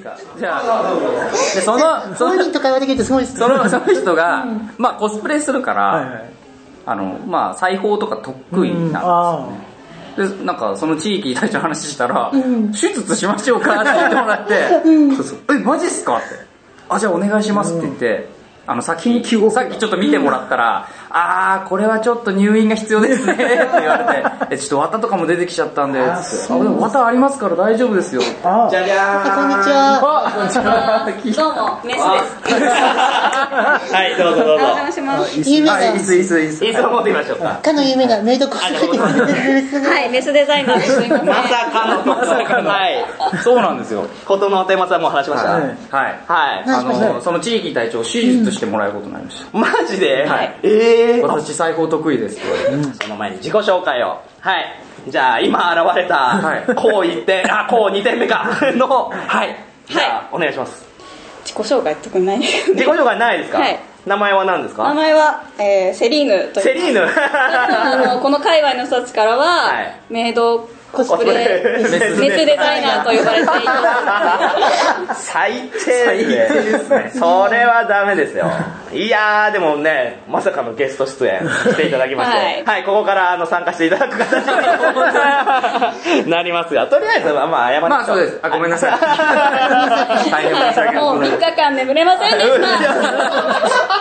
か。じゃあ、でその人会話できるとすごいですね。 その人が、まあコスプレするから、まあ裁縫とか得意なんですよね。で、なんかその地域隊長の話したら、手術しましょうかって言ってもらって、マジっすかって。じゃあお願いしますって言って、さっきちょっと見てもらったら、これはちょっと入院が必要ですねって言われて、ちょっと綿とかも出てきちゃったんで、でも綿ありますから大丈夫ですよ。じゃじゃーん。 こんにちは。 どうも、メスです。 はい、どうぞ。 お邪魔します。 有名な、 椅子を持ってみましょうか。 かの有名なメイドコスメです。 はい、メスデザイナーです。すいません。 まさかの。はい。 そうなんですよ。 ことのテーマさんも話しました。 はい。 はい。 その地域隊長、手術してもらえることになりました。 マジで？ はい。私裁縫得意ですって言われて。 その前に自己紹介を。はい。じゃあ、今現れた、こう1点、こう2点目か。の、はい。じゃあ、お願いします。 自己紹介特にないです。 自己紹介ないですか？はい。名前は何ですか？ 名前は、セリーヌという。 セリーヌこの界隈の人たちからは、メイドコスプレメスデザイナーと呼ばれています。 最低ですね。それはダメですよ。いやー、でもね、まさかのゲスト出演していただきまして、はい、ここから参加していただく形になりますが、とりあえずまあ謝りましょう。 そうです。ごめんなさい。大変申し訳ない。 もう3日間眠れませんでした。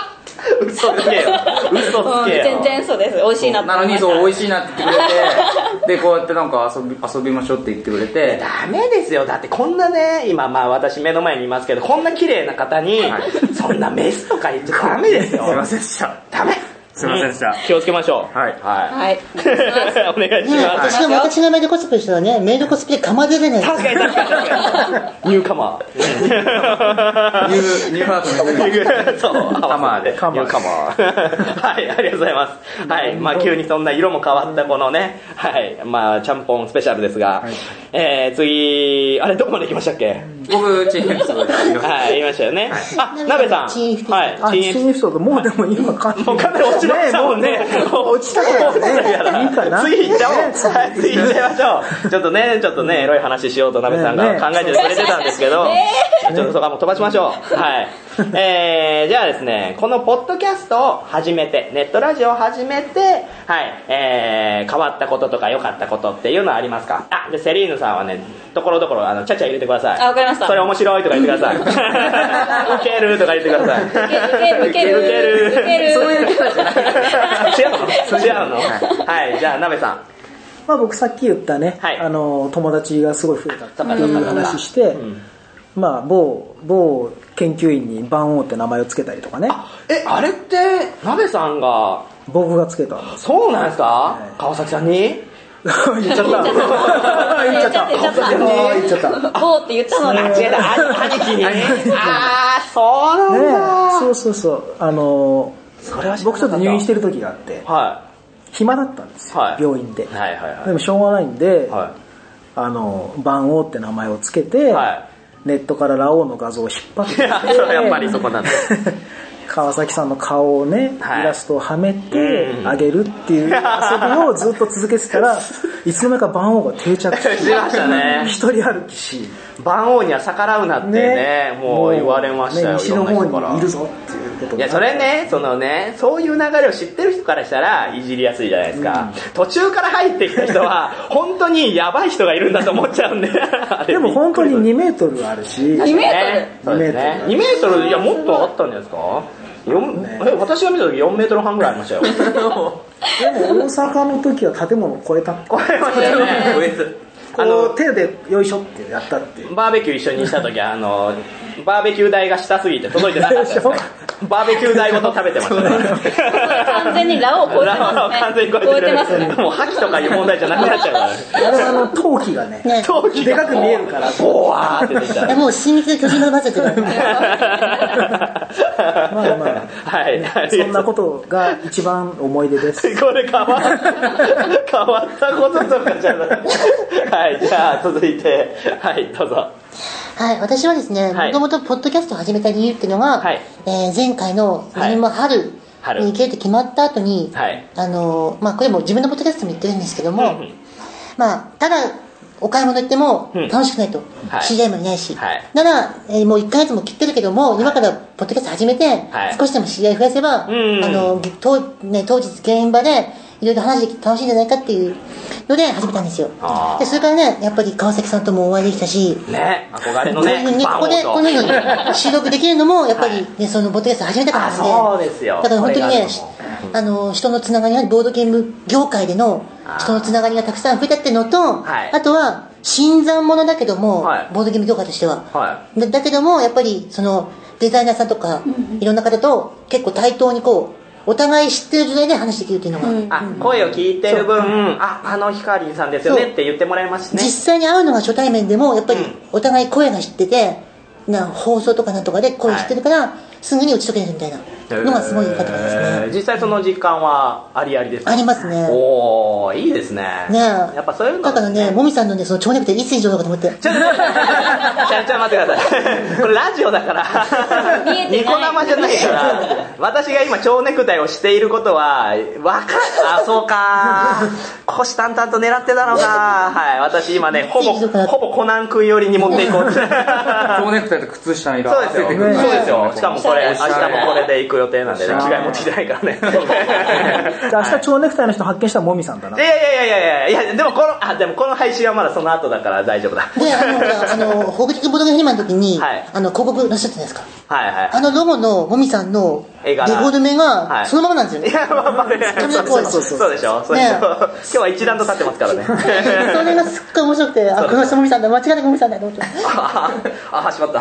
嘘つけよ。 全然嘘です。美味しいなってなのにそう美味しいなって言ってくれて、でこうやってなんか遊びましょうって言ってくれて、 ダメですよ。だってこんなね、今まあ私目の前にいますけど、こんな綺麗な方にそんなメスとか言っちゃダメですよ。 すいませんでした。 ダメ。 すいませんでした。 気をつけましょう。 はい。 はい。 お願いします。 私がメイドコスプレしたらね、メイドコスプレかまでれない。 確かに。ニューカマー。 ニューハート。 そう。 カマーで。 ニューカマー。はい、ありがとうございます。はい、まあ急にそんな色も変わったこのね、はい、まあちゃんぽんスペシャルですが、次、あれどこまで行きましたっけ？ 僕、チーフエピソードで。 はい、言いましたよね。なべさん。 チーフエピソード。 チーフエピソード、もうでも今かなり落ちましたもんね。 落ちたからね。いいかな。 次行っちゃおう。次行っちゃいましょう。ちょっとね、エロい話しようとなべさんが考えてくれてたんですけど、ちょっとそこはもう飛ばしましょう。はい。じゃあですね、このポッドキャストを始めて、ネットラジオを始めて、はい、変わったこととか良かったことっていうのはありますか？で、セリーヌさんはね、ところどころ、ちゃちゃ入れてください。 わかりました。 それ面白いとか言ってください。ウケるとか言ってください。 ウケる。 そういうキャラじゃない。 違うのはい、じゃあ、なべさん。 まあ僕さっき言ったね、友達がすごい増えたっていう話して、まあ某研究員に番王って名前をつけたりとかね。 あれって、なべさんが、 僕がつけたんです。 そうなんですか？川崎さんに言っちゃった。言っちゃった。 某って言ったのに。 間違えた。兄貴に。そうなんだ。 そう。僕ちょっと入院してる時があって、暇だったんですよ、病院で。でもしょうがないんで、番王って名前をつけて、ネットからラオウの画像を引っ張って、 やっぱりそこなんです。 川崎さんの顔をね、イラストをはめてあげるっていう遊びをずっと続けてたら、いつの間にか番王が定着してしましたね。 一人歩きし、 番王には逆らうなってね、もう言われましたよ。 西の方にいるぞっていうこと。 いや、それね、そういう流れを知ってる人からしたらいじりやすいじゃないですか。途中から入ってきた人は、本当にやばい人がいるんだと思っちゃうんで。 でも本当に2メートルあるし。 2メートル？ 2メートル、いや、もっとあったんじゃないですか？私が見た時4メートル半ぐらいありましたよ。 でも大阪の時は建物を超えた。 超えましたよね。 手でよいしょってやったっていう。 バーベキュー一緒にした時はバーベキュー台が下すぎて届いてなかったですね。バーベキュー台ごと食べてましたね。 完全にラオウ超えてますね。 完全に超えてますね。もう覇気とかいう問題じゃなくなっちゃうからね。 あれは陶器がね、でかく見えるから、 ボワーって出ちゃう。 もう親密な巨人のなっちゃってる。 まあ、はい。そんなことが一番思い出です。 これ変わったこととかじゃない。はい、じゃあ続いて、はい、どうぞ。 はい、私はですね、もともとポッドキャストを始めた理由っていうのが、前回の何も春に行けると決まった後に、まあこれも自分のポッドキャストも言ってるんですけども、まあただお買い物行っても楽しくないと、知り合いもいないし、なら、もう1ヶ月も切ってるけども、今からポッドキャスト始めて、少しでも知り合い増やせば、当日現場でいろいろ話できて楽しいんじゃないかっていうので始めたんですよ。でそれからね、やっぱり川崎さんともお会いできたし、 ね、憧れのね、 このように収録できるのもやっぱりね、そのポッドキャスト始めたからなんで、 そうですよ。 だから本当にね、人のつながりがボードゲーム業界での人のつながりがたくさん増えたっていうのと、あとは新参者だけども、ボードゲーム業界としては、だけどもやっぱりそのデザイナーさんとかいろんな方と結構対等にこうお互い知ってる状態で話できるっていうのが、 声を聞いてる分、あのヒカリンさんですよねって言ってもらえますしね。 実際に会うのが初対面でもやっぱりお互い声が知ってて、放送とかなんとかで声知ってるから、すぐに打ち解けれるみたいなのがすごい良かったですね。 実際その実感はありありですか？ ありますね。 おー、いいですね。 やっぱそういうのだからね、もみさんのね、その蝶ネクタイいつ以上だかと思って。 ちょっと待ってください。これラジオだから、ニコ生じゃないから、私が今蝶ネクタイをしていることは、そうか、虎視眈々と狙ってたのか。はい、私今ね、ほぼコナン君寄りに持っていこう。 蝶ネクタイと靴下の色そうですよ。そうですよ。しかもこれ、明日もこれで行く予定なんでね、着替え持ってきてないからね。 明日蝶ネクタイの人発見したらもみさんだな。 いや、でもこの配信はまだその後だから大丈夫だ。 で、北陸ボードゲームフリマの時に、広告なさったじゃないですか。ロゴのもみさんのレコード名がそのままなんですよね。 そうでしょ。今日は一段と立ってますからね。 それがすっごい面白くて、この人もみさんだ、間違いなくもみさんだと思って。 しまった。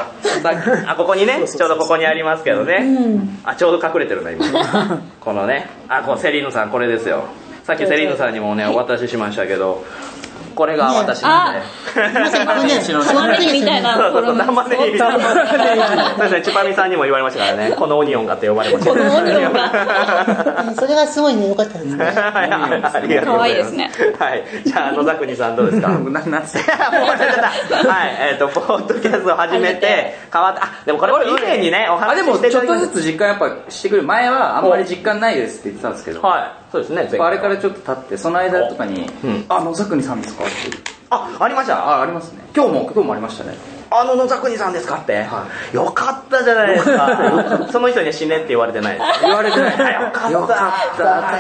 ここにね、ちょうどここにありますけどね。ちょうど隠れてるな今。このね、セリーヌさんこれですよ。さっきセリーヌさんにもねお渡ししましたけど、これが私なんで。 玉ねぎみたいな。 玉ねぎみたいな。そうですね、チュパミさんにも言われましたからね、このオニオンがって呼ばれました。 このオニオンが。 それがすごいね、良かったですね。 可愛いですね。 はい、じゃあ野崎さんどうですか？ なんつって。 はい、ポッドキャストを始めて変わった。でもこれ以前にねお話ししてでもちょっとずつ実感やっぱしてくる。前はあんまり実感ないですって言ってたんですけど。はい。 そうですね。 あれからちょっと経ってその間とかに野崎さんですかって。 ありました。 ありますね。今日もありましたね。 野崎さんですかって。よかったじゃないですか。その人には死ねって言われてないです。 言われてない。よかった。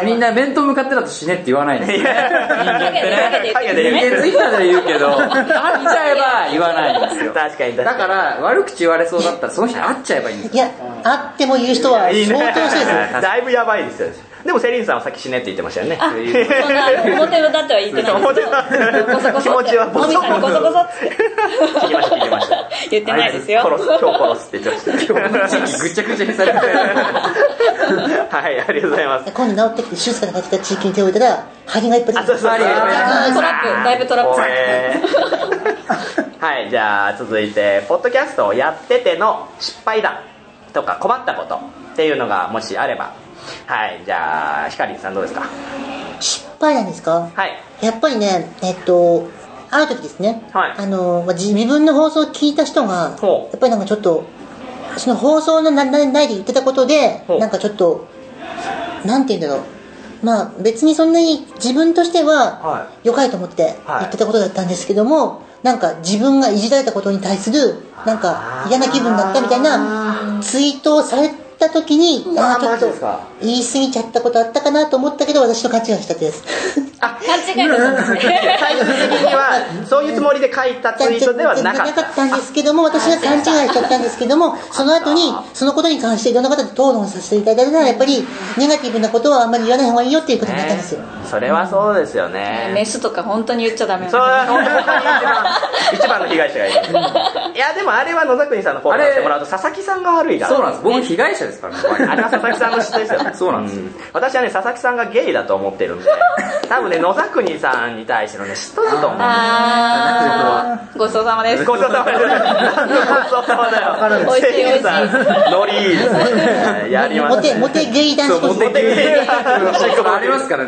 みんな面と向かってだと死ねって言わないです。人間ってね。人間ツイッターで言うけど、会っちゃえば言わないんですよ。 確かに。 だから悪口言われそうだったらその人に会っちゃえばいいんですよ。 いや、会っても言う人は相当してですよ。 だいぶやばいですよ。でもセリーヌさんはさっき死ねって言ってましたよね。 そんな表立っては言ってないですけど、 気持ちはボソボソって聞きました。 言ってないですよ。 今日殺すって言ってました。 今日地域ぐちゃぐちゃにされて。 はい、ありがとうございます。 今度治ってきて手術から帰ってきた地域に手を置いたら針がいっぱい出てきた。 トラップ、だいぶトラップされて。はい、じゃあ続いてポッドキャストをやってての失敗談とか困ったことっていうのがもしあれば。はい、じゃあヒカリンさんどうですか？ 失敗なんですか？ はい。 やっぱりね、ある時ですね、自分の放送を聞いた人がやっぱりなんかちょっとその放送の内で言ってたことでなんかちょっとなんて言うんだろう、まあ別にそんなに自分としては良かれと思って言ってたことだったんですけども、なんか自分がいじられたことに対するなんか嫌な気分だったみたいなツイートをされた時に、ちょっと言い過ぎちゃったことあったかなと思ったけど、私の勘違いしたってです。 勘違いだったんですね。 最終的にはそういうつもりで書いたツイートではなかったんですけども、私が勘違いしちゃったんですけども、その後にそのことに関していろんな方と討論させていただいたら、やっぱりネガティブなことはあんまり言わない方がいいよっていうことになったんですよ。 それはそうですよね。 メスとか本当に言っちゃダメ。 それは本当に一番の被害者がいる。いやでもあれは野崎さんのフォローしてもらうと佐々木さんが悪いから。 そうなんです。僕被害者ですからね。 あれは佐々木さんの失態ですよ。 そうなんです。 私はね佐々木さんがゲイだと思ってるんで、多分ね野崎さんに対してのね嫉妬だと思う。 ごちそうさまです。 ごちそうさまです。ごちそうさまだよ。 おいしいおいしい。 ノリいいですね。やりました。 モテゲイ男子。 モテゲイ男子ありますからね。その疑問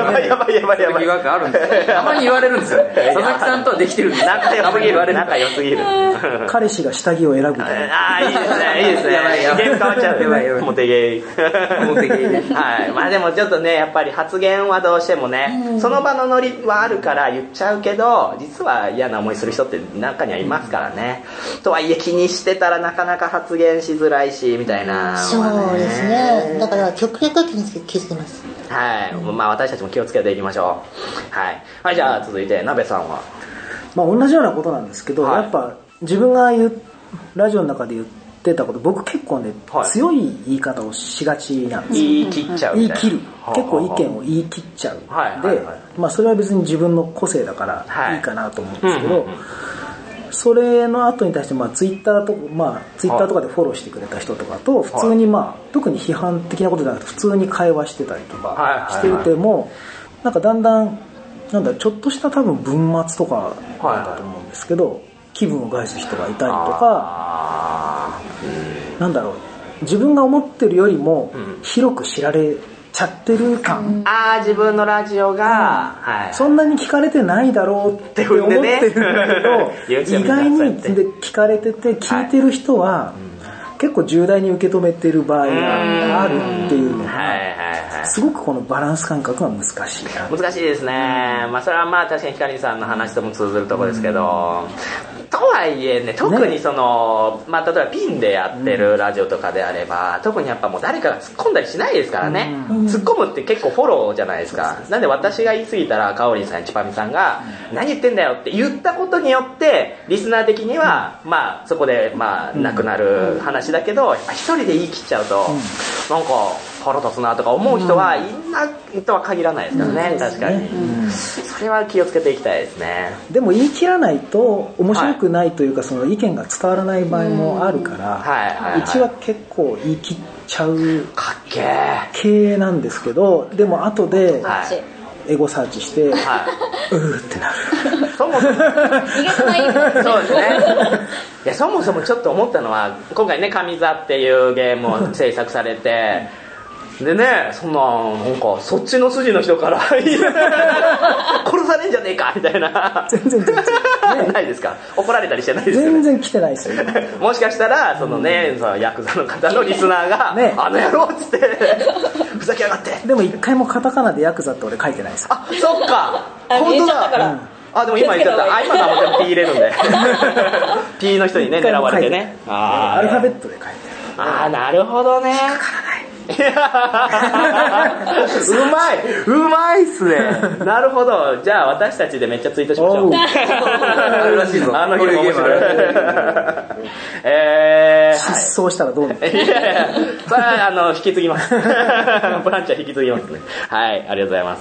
ばいやばい。 疑惑あるんですよ。たまに言われるんですよね。佐々木さんとはできてるんですよ。 仲良すぎる。 彼氏が下着を選ぶと。 ああ、いいですね。ゲーム変わっちゃう。モテゲーね。はい。まあでもちょっとね、やっぱり発言はどうしてもね、その場のノリはあるから言っちゃうけど、実は嫌な思いする人って中にはいますからね。とはいえ気にしてたらなかなか発言しづらいし、みたいな。 そうですね。だから極力気をつけます。 はい。まあ私たちも気をつけていきましょう。はい。はい、じゃあ続いて、鍋さんは。 まあ同じようなことなんですけど、やっぱ自分がラジオの中で言ってたこと、僕結構ね、強い言い方をしがちなんですよ。 言い切っちゃう。 言い切る。結構意見を言い切っちゃう。で、まあそれは別に自分の個性だからいいかなと思うんですけど、それの後に対して、まあツイッターとかでフォローしてくれた人とかと、普通にまあ、特に批判的なことじゃなくて、普通に会話してたりとかしてても、なんかだんだん、ちょっとした多分文末とかだと思うんですけど、気分を害す人がいたりとか、自分が思ってるよりも広く知られちゃってる感。 自分のラジオが、 そんなに聞かれてないだろうって思ってるんだけど、意外に聞かれてて、聞いてる人は結構重大に受け止めてる場合があるっていうのが、すごくこのバランス感覚が難しいな。 難しいですね。まあそれはまあ確かにヒカリンさんの話とも通ずるところですけど、とはいえね、特にその、まあ例えばピンでやってるラジオとかであれば、特にやっぱもう誰かが突っ込んだりしないですからね。突っ込むって結構フォローじゃないですか。なんで私が言い過ぎたら、カオリンさんやチパミさんが、何言ってんだよって言ったことによって、リスナー的には、まあそこでまあなくなる話だけど、やっぱ一人で言い切っちゃうと、なんか腹立つなとか思う人はいないとは限らないですからね、確かに。それは気をつけていきたいですね。 でも言い切らないと面白くないというか、その意見が伝わらない場合もあるから、うちは結構言い切っちゃう系なんですけど、でも後でエゴサーチして、うーってなる。 そもそもそうですね。いや、そもそもちょっと思ったのは、今回ね、神座っていうゲームを制作されて、でね、そんな、なんか、そっちの筋の人から、殺されんじゃねえかみたいな。 全然。 ないですか？怒られたりしてないですよね。 全然来てないですよ。 もしかしたら、そのね、そのヤクザの方のリスナーが、あの野郎っつって、ふざけやがって。 でも一回もカタカナでヤクザって俺書いてないです。 あ、そっか。本当だ。でも今言っちゃった。今のはもちろん P 入れるんで。P の人にね、狙われてね。 アルファベットで書いてる。なるほどね。うまいっすね。なるほど。じゃあ私たちでめっちゃツイートしましょう。 あるらしいぞ。 あの日も面白い。 失踪したらどうなる？ いや、それは引き継ぎます。ブランチは引き継ぎますね。はい、ありがとうございます。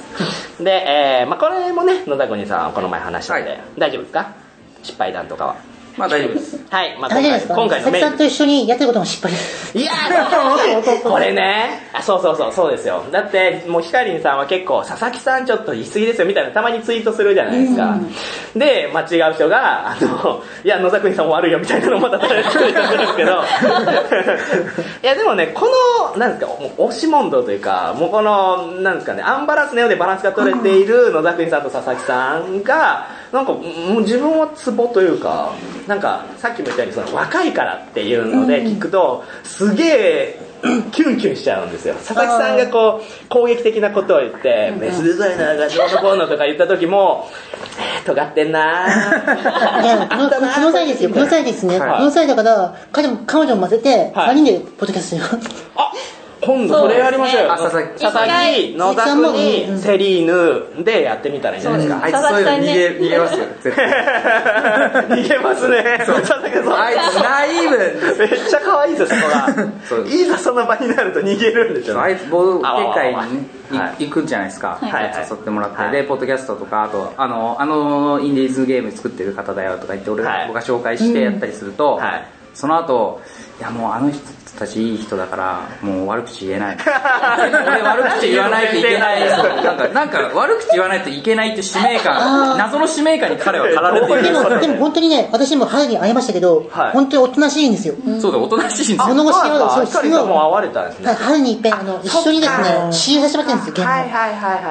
で、まあこれもね、野田国さんはこの前話したんで、大丈夫ですか？失敗談とかは。 まあ大丈夫です。 はい、まあ今回のメイン。佐々木さんと一緒にやってることも失敗です。 いやこれね、そうですよ。だってもうヒカリンさんは結構佐々木さんちょっと言い過ぎですよみたいなたまにツイートするじゃないですか。で、まあ違う人がいや野田国さんも悪いよみたいなのをまたツイートするんですけど、いやでもね、このなんですか、押し問答というか、もうこのなんですかね、アンバランスのようでバランスが取れている野田国さんと佐々木さんがなんかもう自分はツボというか、なんかさっきも言ったようにその若いからっていうので聞くとすげえキュンキュンしちゃうんですよ。佐々木さんがこう攻撃的なことを言ってメスデザイナーがどうのこうのとか言った時も尖ってんないやこの際ですよ、この際ですね、この際だから彼女を混ぜて3人でポッドキャストしよう。 今度それやりましょうよ。 佐々 木、野田国、セリーヌでやってみたらいいんじゃないですか。 あいつそういうの逃げますよ、絶対。 逃げますね。 あいつナイーブ。 めっちゃ可愛いですよ、そこが。いざその場になると逃げるんですよ。 あいつ忘年会に行くじゃないですか。誘ってもらって。で、ポッドキャストとか、あと、インディーズゲーム作ってる方だよとか言って、僕が紹介してやったりすると、その後、いやもうあの人たちいい人だからもう悪口言えない。俺悪口言わないといけない。なんか悪口言わないといけないって使命感、謎の使命感に彼は駆られている。 でも本当にね、私も春に会いましたけど、本当におとなしいんですよ。 そうだ、おとなしいんですよ。 物腰はそう光さんも会われたんですね。 春に一遍一緒にですね、試飲させてもらってるんですよ。 はい。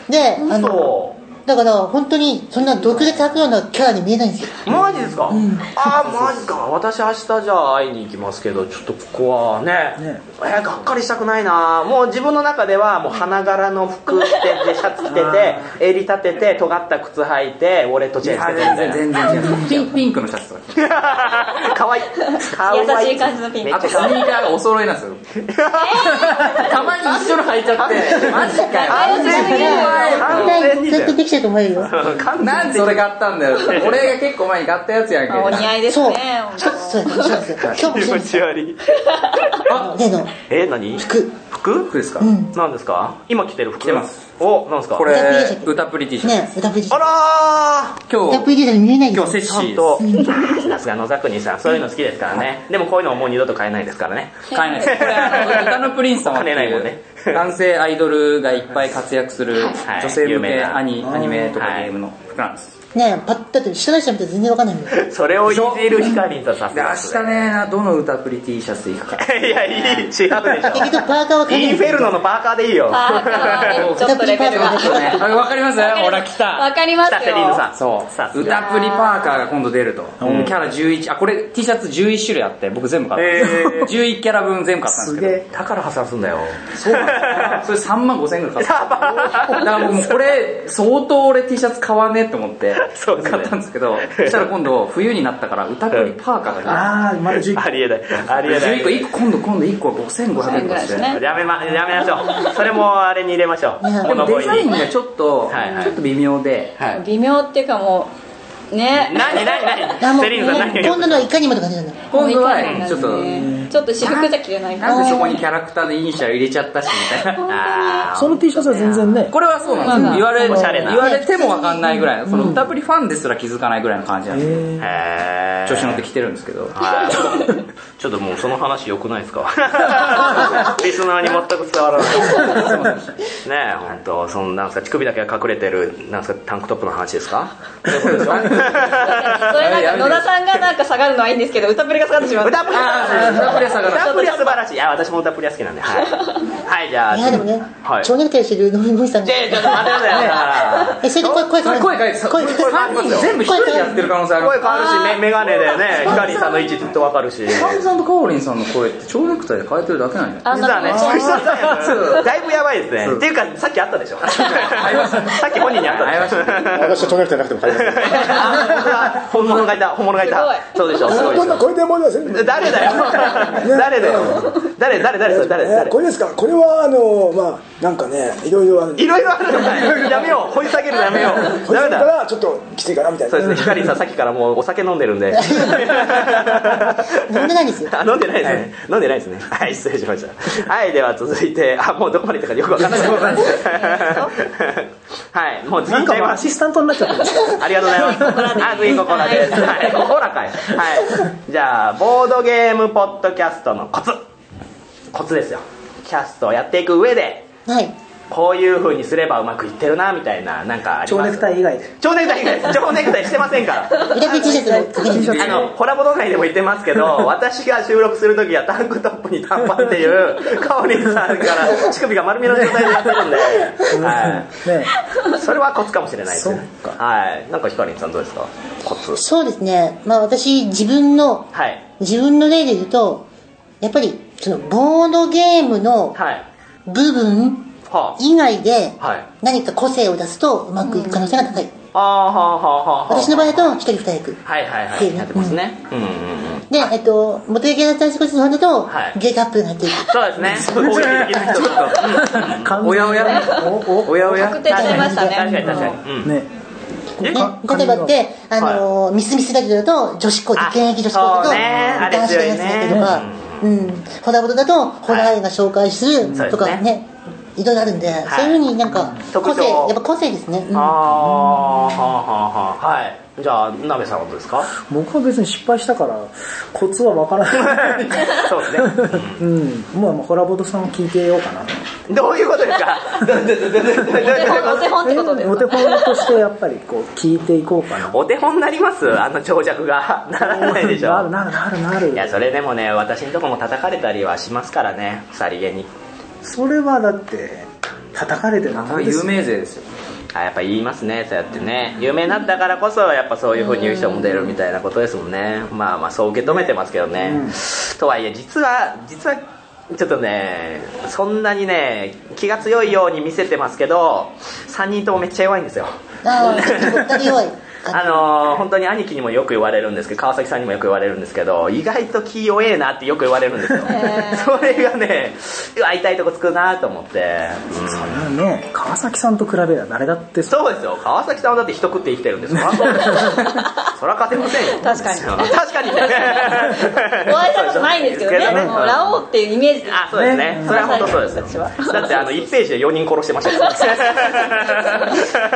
で、だから本当にそんな毒で書くようなキャラに見えないんですよ。 マジですか？マジか。私明日じゃあ会いに行きますけど、ちょっとここはね、がっかりしたくないな。もう自分の中ではもう花柄の服着てて、シャツ着てて、襟立てて、尖った靴履いて、ウォレットチェーンつけてみたいな。 全然違う。ピンクのシャツとか。 かわいい。 優しい感じのピンク。 あとスニーカーがお揃いなんですよ。たまに一緒の履いちゃって。マジかよ。 完全にずっとできちゃうと思うよ。 なんでそれ買ったんだよ。俺が結構前に買ったやつやんけ。 お似合いですね。 そう気持ち悪い。 例の何？ 服ですか？ 何ですか？今着てる服。 着てます。 何ですか？ これ歌プリ T シャツ。 ね、歌プリ T シャツ。 あらー。 今日歌プリ T シャツ見えないんですよ。 今日セッシー。 さすが野沢国さん、そういうの好きですからね。でもこういうのももう二度と買えないですからね。 買えないです。これ歌のプリンス様っていう男性アイドルがいっぱい活躍する女性向けアニメとかゲームの服なんです。 ねえ、だって下の人見たら全然わかんないもん。 それをいじるヒカリンとさすが。 明日ね、どの歌プリ T シャツでいくか。 いや、違うでしょ。 結局パーカーはインフェルノのパーカーでいいよ。 パーカーちょっとレベルが。 わかります？ほら来た。 わかりますよ。 セリーヌさん。 そう。歌プリパーカーが今度出ると。キャラ11、これ T シャツ11種類あって、僕全部買った。11キャラ分全部買ったんですけど。 だから破産すんだよ。 そうなんだ。それ3万5千円ぐらい買った。だからもうこれ、相当俺 T シャツ買わねえって思って、買ったんですけど、そしたら今度冬になったから歌プリパーカーがまだ11個。 ありえない。 11個、今度1個5500円ですね。 やめましょう。それもあれに入れましょう。 でもデザインがちょっと微妙で。 微妙っていうかもう、ね。 セリーヌさん何？ 今度のいかにもとか出るの。 今度はちょっと私服じゃ着れない。 なんでそこにキャラクターのイニシャル入れちゃったしみたいな。 その T シャツは全然ね。 これはそうなんです。言われてもわかんないぐらいの、その歌プリファンですら気づかないぐらいの感じなんです。調子乗ってきてるんですけど。 ちょっともうその話良くないですか？リスナーに全く伝わらない。ねえ、本当そのなんか乳首だけが隠れてるなんかタンクトップの話ですか？そういうことでしょ？ それなんか野田さんがなんか下がるのはいいんですけど、歌プリが下がってしまう。 歌プリは素晴らしい。私も歌プリは好きなんで。はい、じゃあ。 いやでもね、蝶ネクタイしてる飲み物さんが。 ちょっと待ってください。 それで声変わる。 全部一人でやってる可能性ある。 声変わるし、メガネでね、ヒカリンさんの位置ずっとわかるし。 カンさんとカオリンさんの声って蝶ネクタイで変えてるだけなんじゃない？ 実はね、だいぶやばいですね。っていうか、さっきあったでしょ。さっき本人にあったでしょ。 私は蝶ネクタイなくても買います。 本物がいた。そうでしょ。すごいですよ。 これでもいません。 誰だよ。誰これですか。これはなんかね、いろいろある。 いろいろあるのか。やめよう。掘り下げるのやめよう。 ダメだからちょっときついかなみたいな。 そうですね。ヒカリンさんさっきからもうお酒飲んでるんで。 飲んでないですよ。 飲んでないですね。はい、失礼しました。はい、では続いて、もうどこまで行ったかよくわかんない。はい、もう次いっちゃいます。 アシスタントになっちゃった。 ありがとうございます。次ここらです。はい、ほらかい。はい。じゃあ、ボードゲームポッドキャストのコツですよ。キャストをやっていく上で、こういう風にすればうまくいってるなみたいな、なんかあります？ 蝶ネクタイ以外で。 蝶ネクタイしてませせんから。コラボ動画にでも言ってますけど、私が収録するときはタンクトップに短パンっていうカオリンさんから乳首が丸見えの状態でやってるんで、それはコツかもしれないですね。はい。なんかヒカリンさんどうですか？コツ。 そうですね。私自分の例で言うと、やっぱりそのボードゲームの部分以外で何か個性を出すとうまくいく可能性が高い。私の場合だと一人二役。 やってますね。 で、モテゲーター少しの方だとゲートアップになっていく。 そうですね。 おや確定しちゃいましたね。 確かに。 例えばってミスミスだけだと女子校で現役女子校だと男子大学生とか、ホラーボードだとホラー映画紹介するとかね、いろいろあるんで、そういうふうになんか個性、やっぱ個性ですね。 はい。じゃあ鍋さんはどうですか？ 僕は別に失敗したからコツは分からない。 そうですね。 もうホラボドさんを聞いてようかなと。 どういうことですか？ お手本ってことですか？ お手本としてやっぱりこう聞いていこうかな。 お手本になります？あの長尺がならないでしょ。 なる。 いやそれでもね、私のとこも叩かれたりはしますからね、さりげに。 それはだって叩かれてるの有名税ですよ。 やっぱ言いますね、そうやってね。有名になったからこそやっぱそういう風に言う人も出るみたいなことですもんね。まあまあそう受け止めてますけどね、とはいえ実はちょっとね、そんなにね気が強いように見せてますけど、3人ともめっちゃ弱いんですよ。 弱い本当に兄貴にもよく言われるんですけど、川崎さんにもよく言われるんですけど、意外と気弱えなってよく言われるんですよ。それがね、痛いとこつくなと思って、 それはね、川崎さんと比べれば誰だってそうですよ。川崎さんはだって人食って生きてるんですから。そりゃ勝てませんよ。 確かにね。 お会いしたことないんですけどね。ラオウっていうイメージで。 そうですね。それは本当そうです。だって1ページで4人殺してましたから。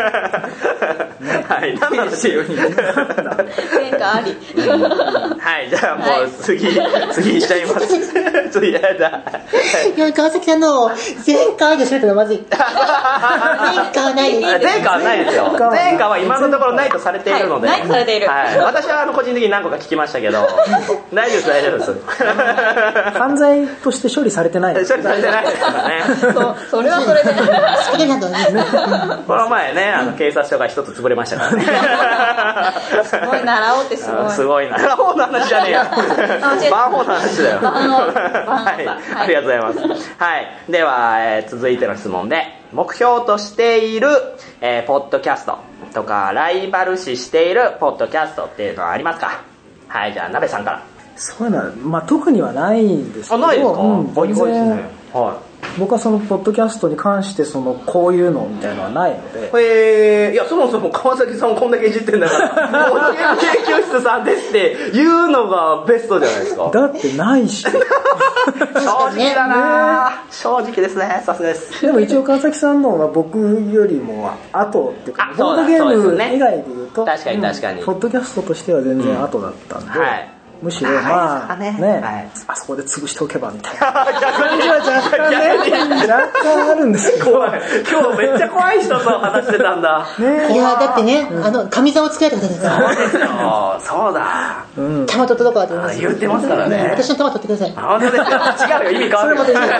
はい、何なんですよ。 変化あり。 はい、じゃあもう次しちゃいます。次やだ。 川崎さんの前科でしょってのまずい。前科はないです。 前科はないですよ。前科は今のところないとされているので。 ないとされている。 はい。私は個人的に何個か聞きましたけど、大丈夫です。 犯罪として処理されてない。 処理されてないですからね。 それはそれで。 好きなとね。 この前ね、警察署が一つ潰れましたからね。 すごいな、ラオウってすごい。 すごいな。ラオウの話じゃねえよ。バンホーの話だよ。はい、ありがとうございます。はい、では、続いての質問で、目標としている、ポッドキャストとかライバル視しているポッドキャストっていうのはありますか？はい、じゃあ鍋さんから。 そういうのは、まあ、特にはないんですけど。 ないですか？ 全然、僕はそのポッドキャストに関してこういうのみたいなのはないので。 いや、そもそも川崎さんをこんだけいじってんだからボードゲーム研究室さんですって言うのがベストじゃないですか。 だってないし。正直だな、正直ですね、さすがです。 でも一応川崎さんのは僕よりも後っていうか、ボードゲーム以外で言うと、 確かにポッドキャストとしては全然後だったんで、むしろまあね、あそこで潰しておけばみたいな感じは若干あるんですけど、 今日めっちゃ怖い人と話してたんだ。 いやだってね、神座を作られた方ですから。 そうですよ、そうだ。 玉取ったとこだと思います。 言ってますからね。 私の玉取ってください。 本当ですよ。違うよ、意味変わる。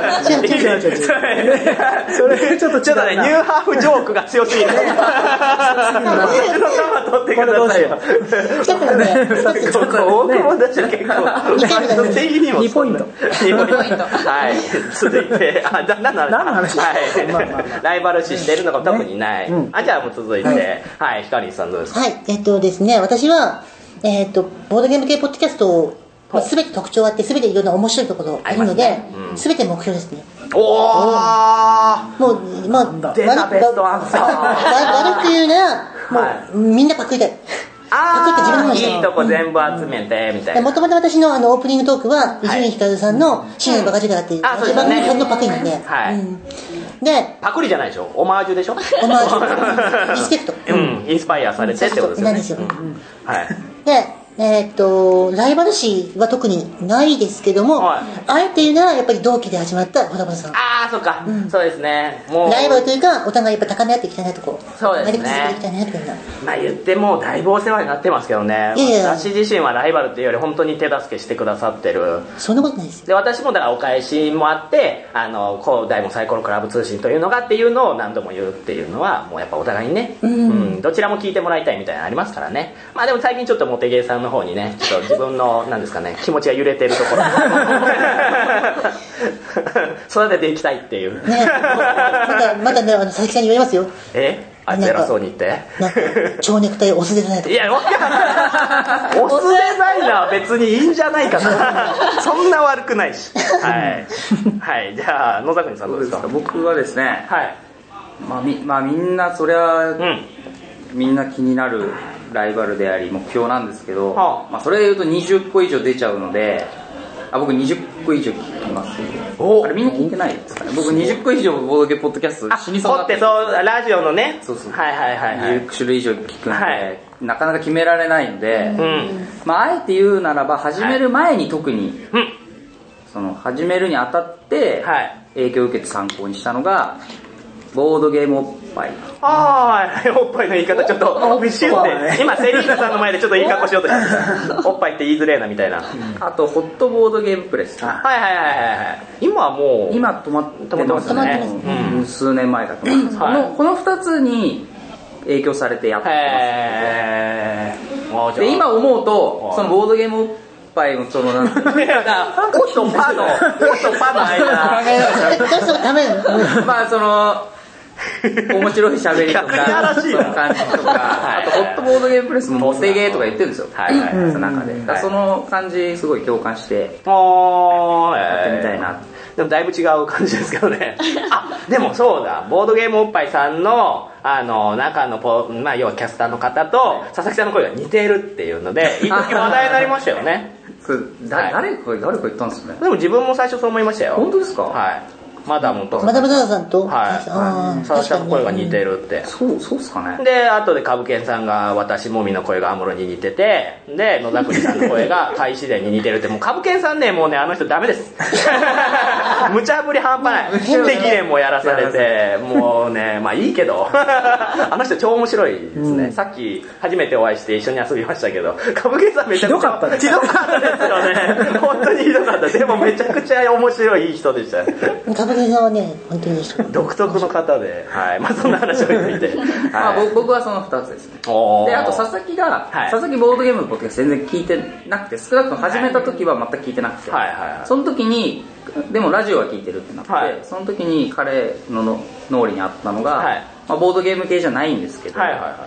それちょっとね、ニューハーフジョークが強すぎる。私の玉取ってくださいよ。ちょっと大久保だし結構 2ポイント。 はい、続いて、何の話？ライバル視しているのが特にない。じゃあもう続いて、はい、ヒカリンさんどうですか？ はい、ですね、私はボードゲーム系ポッドキャストすべて特徴あって、すべていろんな面白いところあるので、すべて目標ですね。 おー、 もうまあ出たベストアンサー。 悪く言うならもうみんなパクりたい。パクって自分のものにしたい。 いいとこ全部集めてみたいな。 もともと私のオープニングトークは伊集院光さんの深夜のバカ力っていう番組のパクリなんで。で、 パクリじゃないでしょ、オマージュでしょ。 オマージュ、リスペクト。 インスパイアされてってことですよね。 なんですよ。で、ライバル視は特にないですけども、あえて言うならやっぱり同期で始まったホタボさん。 ああ、そうか、そうですね。もうライバルというかお互いやっぱ高め合っていきたいなとこう。 そうですね。まあ言ってもだいぶお世話になってますけどね。私自身はライバルっていうより本当に手助けしてくださってる。 そんなことないですよ。 で、私もだからお返しもあって、こう大門サイコロクラブ通信というのがっていうのを何度も言うっていうのはもうやっぱお互いにね、どちらも聞いてもらいたいみたいなのありますからね。まあでも最近ちょっとモテゲーさんの方にね、ちょっと自分のなんですかね、気持ちが揺れてるところ育てていきたいっていう、ね、 まだね、佐々木さんに言われますよ。 あいつ偉そうに言って蝶ネクタイオスデザイナーとか。 いや、オスデザイナーは別にいいんじゃないかなそんな悪くないし。はいはい、じゃあ野崎さんどうですか？ 僕はですね、まあみんなそりゃ、みんな気になるライバルであり目標なんですけど、まあ、それで言うと20個以上出ちゃうので、僕20個以上聞きます。あれみんな聞いてないですかね。僕20個以上ボードゲームポッドキャスト死にそうになって、 ラジオのね、 10種類以上聞くので、なかなか決められないので、まああえて言うならば始める前に特に、その始めるにあたって影響を受けて参考にしたのがボードゲームおっぱい。 おっぱいの言い方ちょっとシュって今セリーナさんの前でちょっといい格好しようとしておっぱいって言いづれえなみたいな。 あとホットボードゲームプレス。 今はもう今止まってますね。数年前だと思います。この2つに影響されてやってます。で、今思うと、そのボードゲームおっぱいのそのなんか、 オとパの間。 まあその、面白い喋りとか、その感じとか、あとホットボードゲームプレスもモテゲーとか言ってるんですよ。はいはい。その中で。その感じすごい共感して、やってみたいな。 でもだいぶ違う感じですけどね。あ、でもそうだ、ボードゲームおっぱいさんの、中のまあ要はキャスターの方と、佐々木さんの声が似てるっていうので、一時話題になりましたよね。 誰か言ったんですよね。 でも自分も最初そう思いましたよ。 本当ですか？ はい。マダムと。 マダム・ザザさんと、 はい。佐々木さんの声が似てるって。 そうっすかね。 で、後でカブケンさんが私もみの声がアムロに似てて、で、野田国さんの声が大自然に似てるって、もうカブケンさんね、もうね、あの人ダメです。無茶ぶり半端ない。で、議連もやらされて、もうね、まあいいけど、あの人超面白いですね。さっき初めてお会いして一緒に遊びましたけど、カブケンさんめちゃくちゃひどかったですよね。本当にひどかった。でもめちゃくちゃ面白いいい人でした。 はね、本当に独特の方で、はい、まあそんな話を見て、 まあ僕はその2つですね。で、あと佐々木ボードゲームのポッドキャスト全然聞いてなくて、少なくとも始めた時は全く聞いてなくて、その時にでもラジオは聞いてるってなって、その時に彼の脳裏にあったのが、まあボードゲーム系じゃないんですけど、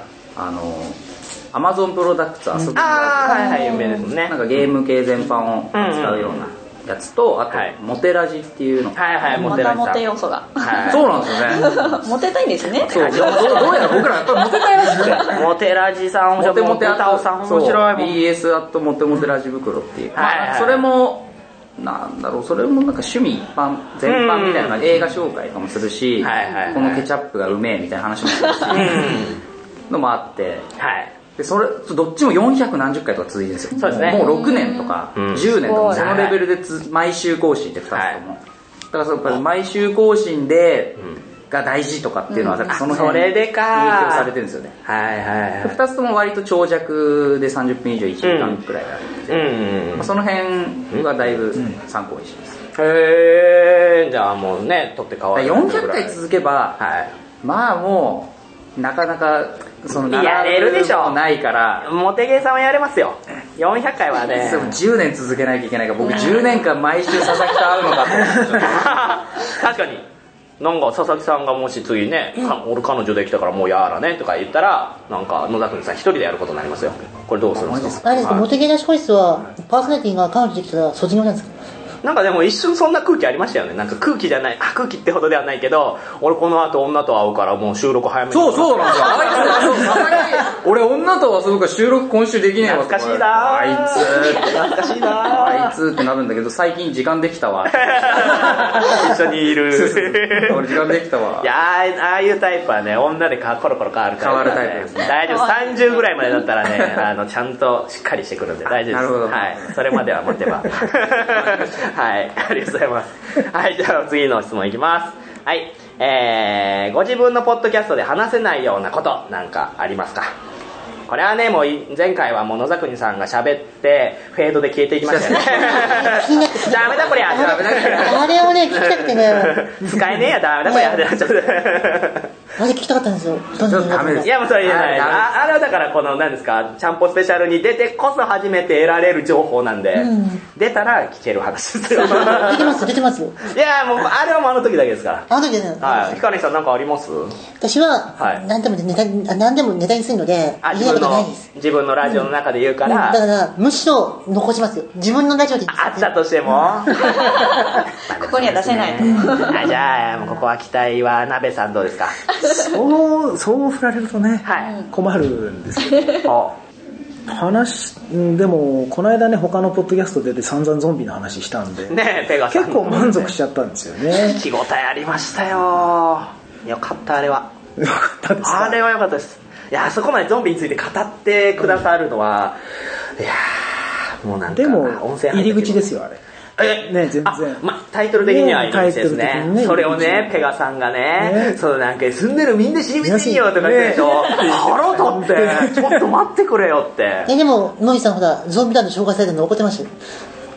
アマゾンプロダクツ遊びが有名ですね。 なんかゲーム系全般を扱うようなやつと、あと、モテラジっていうの。 またモテ要素が。 そうなんですよね。 モテたいんですね。 そう、どうやら僕らやっぱりモテたいらしくて。 モテラジさん面白い。モテタオさん面白い。 BS アットモテモテラジ袋っていう。それも、なんだろう、それもなんか趣味全般みたいな映画紹介とかもするし、このケチャップがうめえみたいな話もするし、のもあって、で、それ、どっちも400何十回とか続いてるんですよ。 そうですね。 もう6年とか、10年とか、そのレベルで毎週更新って2つとも。だからやっぱり毎週更新で、が大事とかっていうのは、その辺で影響されてるんですよね。2つとも割と長尺で30分以上1時間くらいあるんで、その辺はだいぶ参考にします。 じゃあもうね、取って変わる。 400回続けば、まあもう、なかなか、 やれるでしょ。 ないから。 モテゲーさんはやれますよ。400回はね。 10年続けなきゃいけないから、僕10年間毎週佐々木と会うのかと思って。 確かに。なんか佐々木さんがもし次ね、俺彼女できたからもうやらねとか言ったら、なんか野田君さん一人でやることになりますよ。これどうするんですか？ モテゲー男子個室は、パーソナリティが彼女できたら卒業なんですか？ なんかでも一瞬そんな空気ありましたよね。なんか空気じゃない、空気ってほどではないけど、俺この後女と会うからもう収録早めに。 そうなんですよ。俺女とはそうか収録今週できねえわ。 懐かしいなあいつ懐かしいなあいつってなるんだけど、最近時間できたわ。 一緒にいる。 俺時間できたわ。 いやああいうタイプはね、女でコロコロ変わるタイプ。 変わるタイプですね。 大丈夫。30ぐらいまでだったらね、ちゃんとしっかりしてくるんで大丈夫です。 なるほど。 はい。それまでは待てば。はい、ありがとうございます。はい、じゃあ次の質問いきます。はい、ご自分のポッドキャストで話せないようなことなんかありますか？これはね、もう前回は野崎さんが喋ってフェードで消えていきましたよね。ダメだこりゃ。 あれをね聞きたくてね。 使えねえや、ダメだこりゃ。 あれ聞きたかったんですよ。 ダメです。 いやもうそれ言えない。あれはだからこの何ですか、ちゃんぽスペシャルに出てこそ初めて得られる情報なんで、出たら聞ける話ですよ。 出てますよ。 いやもうあれはもうあの時だけですから。 あの時ですね。 はい。ひかりさんなんかあります？ 私は何でもネタにするので言えることないです。 自分のラジオの中で言うから。 だからむしろ残しますよ。自分のラジオであったとしても。 ここには出せないと。 じゃあもうここは期待は鍋さんどうですか？ そう振られるとね、困るんですよ。でもこの間ね他のポッドキャストで散々ゾンビの話したんで、 ね、ペガさん結構満足しちゃったんですよね。 気応えありましたよ。よかったあれは。 よかったですか？ あれはよかったです。いやそこまでゾンビについて語ってくださるのは、いやもうなんかでも入り口ですよあれ。ね、全然タイトル的には入り口ですね。それをねペガさんがね、そうなんか住んでるみんな知りませんよとか言ってでしょ。腹立ってちょっと待ってくれよって。 でもノイさんほらゾンビランド紹介されたの怒ってましたよ。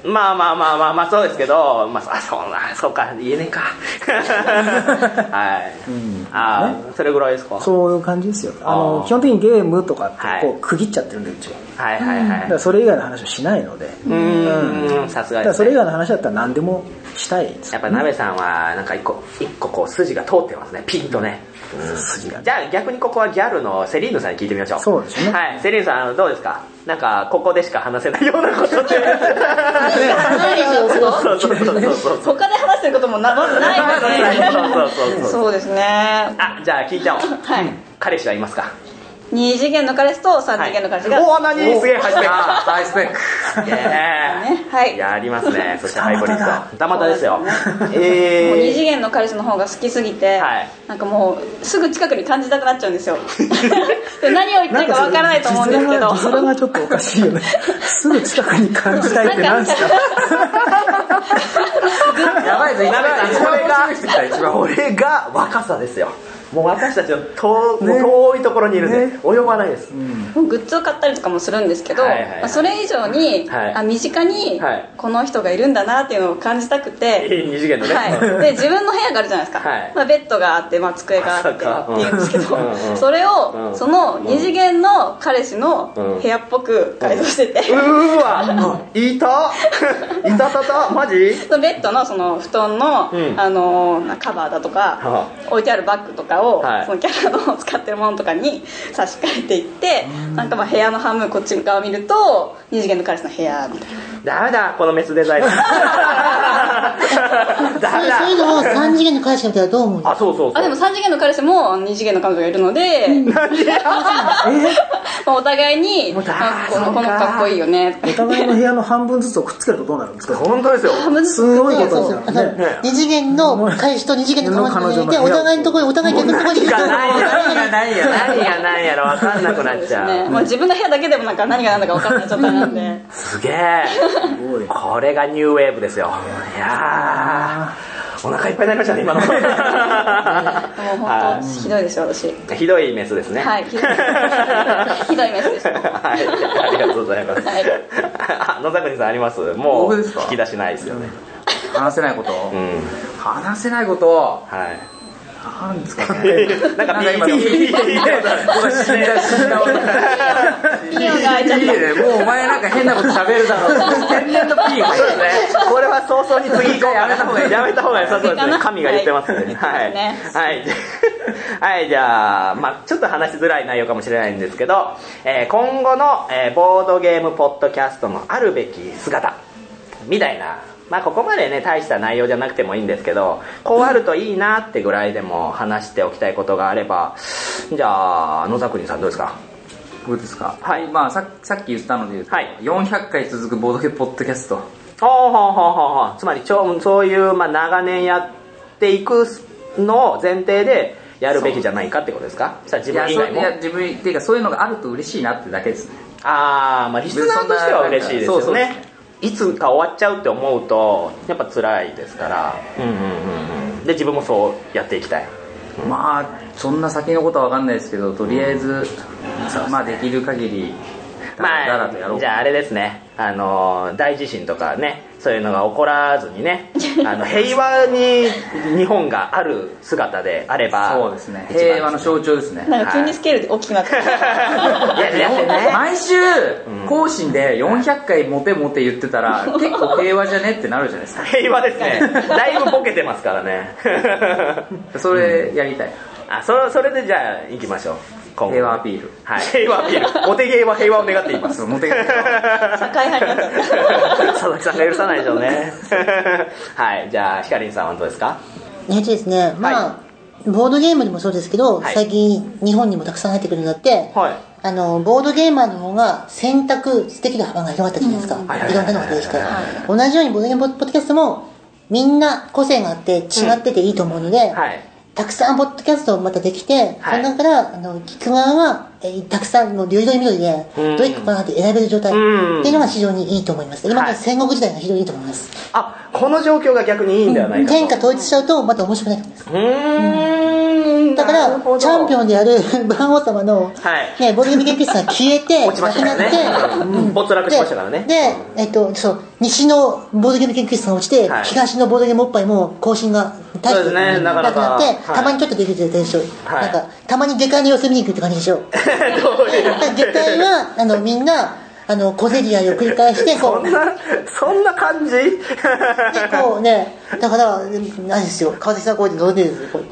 まあそうですけど、そうか言えねえかはい、それぐらいですか。 そういう感じですよ。基本的にゲームとかってこう区切っちゃってるんで、うちは。はいはいはい。だからそれ以外の話をしないので。 さすがですね。 だからそれ以外の話だったら何でもしたいです。 やっぱ鍋さんはなんか一個こう筋が通ってますね、ピンとね。じゃあ逆にここはギャルのセリーヌさんに聞いてみましょう。 そうですね。 はい、セリーヌさんどうですか。なんかここでしか話せないようなことって他で話してることもまずないので。そうですね。 じゃあ聞いちゃおう。はい。彼氏はいますか。 2次元の彼氏と3次元の彼氏が。 おー、何すげえハイスペック。 ハイスペック。 はい。 やりますね。そしてハイブリッド。たまたですよ。もう 2次元の彼氏の方が好きすぎて、なんかもうすぐ近くに感じたくなっちゃうんですよ。何を言ってるかわからないと思うんですけど。 それがちょっとおかしいよね。すぐ近くに感じたいって何ですか。 やばいぞ、 これが若さですよ。もう私たちの遠いところにいるんで及ばないです。 グッズを買ったりとかもするんですけど、それ以上に身近にこの人がいるんだなっていうのを感じたくて、 2次元のね。 で自分の部屋があるじゃないですか。ベッドがあって机があってっていうんですけど、それをその2次元の彼氏の部屋っぽく改造してて。 うわ、いたマジ？ ベッドのその布団のカバーだとか置いてあるバッグとかをそのキャラの使ってるものとかに差し替えていって、なんか部屋の半分こっち側を見ると2次元の彼氏の部屋みたいな。 ダメだこのメスデザイン。 そういうのを3次元の彼氏が見たらどう思うんですか。 でも3次元の彼氏も2次元の彼女がいるので、お互いにこの子かっこいいよね。 お互いの部屋の半分ずつをくっつけるとどうなるんですか。 本当ですよ。 すごいことですよね。 2次元の彼氏と2次元の彼女がいて、お互いのところにお互い逆のところにいると何やら分かんなくなっちゃう。 自分の部屋だけでもなんか何が何だか分かんない状態なんで。 すげえ。これがニューウェーブですよ。いやー、お腹いっぱいになりましたね今の。もう本当ひどいですよ私。 ひどいメスですね。 はい。ひどいメスです。 はい、ありがとうございます。野崎さんあります？もう引き出しないですよね。 話せないこと。話せないこと。 はい。 なんですかね。なんか今の。もうお前なんか変なこと喋るだろう。天然のピーがそうですね。これは早々に次やめた方がいい。やめた方がいい。そうですね。神が言ってますね。はい。じゃあちょっと話しづらい内容かもしれないんですけど、今後のボードゲームポッドキャストのあるべき姿みたいな。ここまでね大した内容じゃなくてもいいんですけど、こうあるといいなってぐらいでも話しておきたいことがあれば、じゃあ野崎さんどうですか。 どうですか。 はい。 さっき言ったので言うと、400回続くボードゲームポッドキャスト。 つまりそういう長年やっていくのを前提でやるべきじゃないかってことですか。自分以外も。 いや自分っていうかそういうのがあると嬉しいなってだけですね。 リスナーとしては嬉しいですよね。いつか終わっちゃうって思うとやっぱ辛いですから、で自分もそうやっていきたい。 そんな先のことは分かんないですけど、とりあえずできる限りだらとやろう。 じゃああれですね、大地震とかね、そういうのが起こらずにね、平和に日本がある姿であれば。 そうですね、平和の象徴ですね。 なんか急にスケールで大きくなって毎週更新で400回モテモテ言ってたら結構平和じゃねってなるじゃないですか。 平和ですね。だいぶボケてますからね。 それやりたい。 それでじゃあ行きましょう。 平和アピール。 はい。平和アピール。モテゲーは平和を願っています。 モテゲー。 社会派になった。 佐々木さんが許さないでしょうね。はい。じゃあひかりんさんはどうですか。 ですね。ボードゲームでもそうですけど、最近日本にもたくさん入ってくるようになって、ボードゲーマーの方が選択できる幅が広がったじゃないですか。いろんなのが出てきて、同じようにボードゲームポッドキャストもみんな個性があって違ってていいと思うので。たくさんポッドキャストをまたできて、その中から聞く側はたくさんの緑でどれかなって選べる状態っていうのが非常にいいと思います。今から戦国時代が非常にいいと思います。 この状況が逆にいいんではないかと。 天下統一しちゃうとまた面白くないと思います。 だからチャンピオンである番王様の、ね、ボードゲーム研究室が消えて落ちましたからね、没落しましたからね。 で、そう西のボードゲーム研究室が落ちて、東のボードゲームおっぱいも更新が大してなくなって、たまにちょっと出てるでしょ、なんかたまに下界の様子見に行くって感じでしょ。下界はみんな小競り合いを繰り返してそんな感じでこうね、だから何ですよ、川崎さんこうやって飲んでるんですよ、こうやって。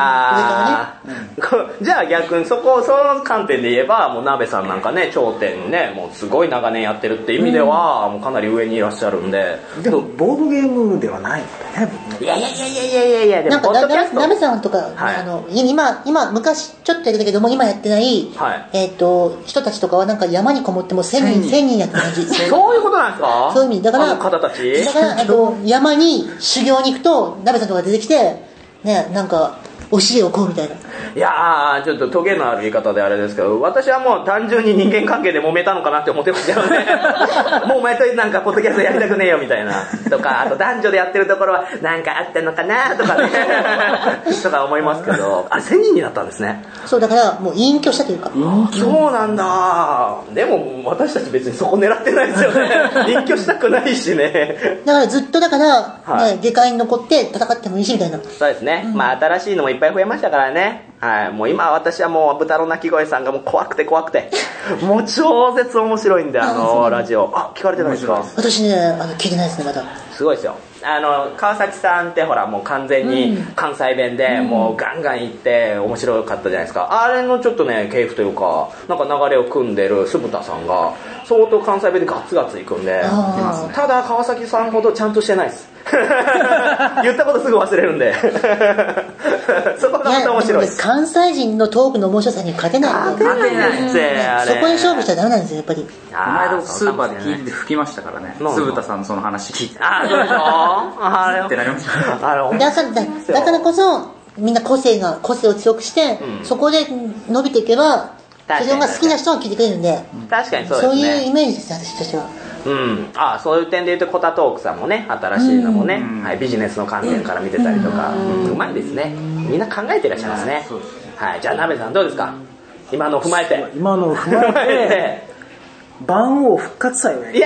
じゃあ逆にその観点で言えば、もう鍋さんなんかね、頂点ね、もうすごい長年やってるって意味では、もうかなり上にいらっしゃるんで。 でもボードゲームではないのね。 いやでもなんか鍋さんとか、今昔ちょっとやってたけども今やってない、人たちとかはなんか山にこもっても1000人やった感じ。 そういうことなんですか？ そういう意味だから、 方たちだから山に修行に行くと鍋さんとか出てきてね、なんか教えをこうみたいな。 いやー、ちょっとトゲのある言い方であれですけど、私はもう単純に人間関係で揉めたのかなって思ってましたよね。もうお前となんかポッドキャストやりたくねえよみたいなとか、あと男女でやってるところはなんかあったのかなとかねとか思いますけど、1000人になったんですね。 そうだからもう隠居したというか。 そうなんだ。でも私たち別にそこ狙ってないですよね。隠居したくないしね。 だからずっとだから、下界に残って戦ってもいいしみたいな。 そうですね、まあ新しいのもいっぱい増えましたからね。はい、もう今私はもう豚の鳴き声さんがもう怖くてもう超絶面白いんで、ラジオ聞かれてないですか？ 私ね聞いてないですね、まだ。 すごいですよ。川崎さんってほらもう完全に関西弁でもうガンガン言って面白かったじゃないですか。あれのちょっとね系譜というかなんか流れを組んでる酢豚さんが相当関西弁でガツガツいくんで、ただ川崎さんほどちゃんとしてないです。言ったことすぐ忘れるんでそこがまた面白いです。 関西人のトークの面白さに勝てないんで、 勝てないってあれそこに勝負しちゃダメなんですよやっぱり。 この間スーパーで聞いて吹きましたからね、酢豚さんのその話聞いて、 どうでしょうあれってなりました。 だからこそみんな個性を強くして、そこで伸びていけばそれが好きな人が聞いてくれるんで、 確かにそうですね、 そういうイメージです私としては。 そういう点で言うとコタトークさんもね、新しいのもね、ビジネスの観点から見てたりとか、うまいですね。みんな考えていらっしゃいますね。はい、じゃあ鍋さんどうですか？今のを踏まえて番王復活祭をやる。 いや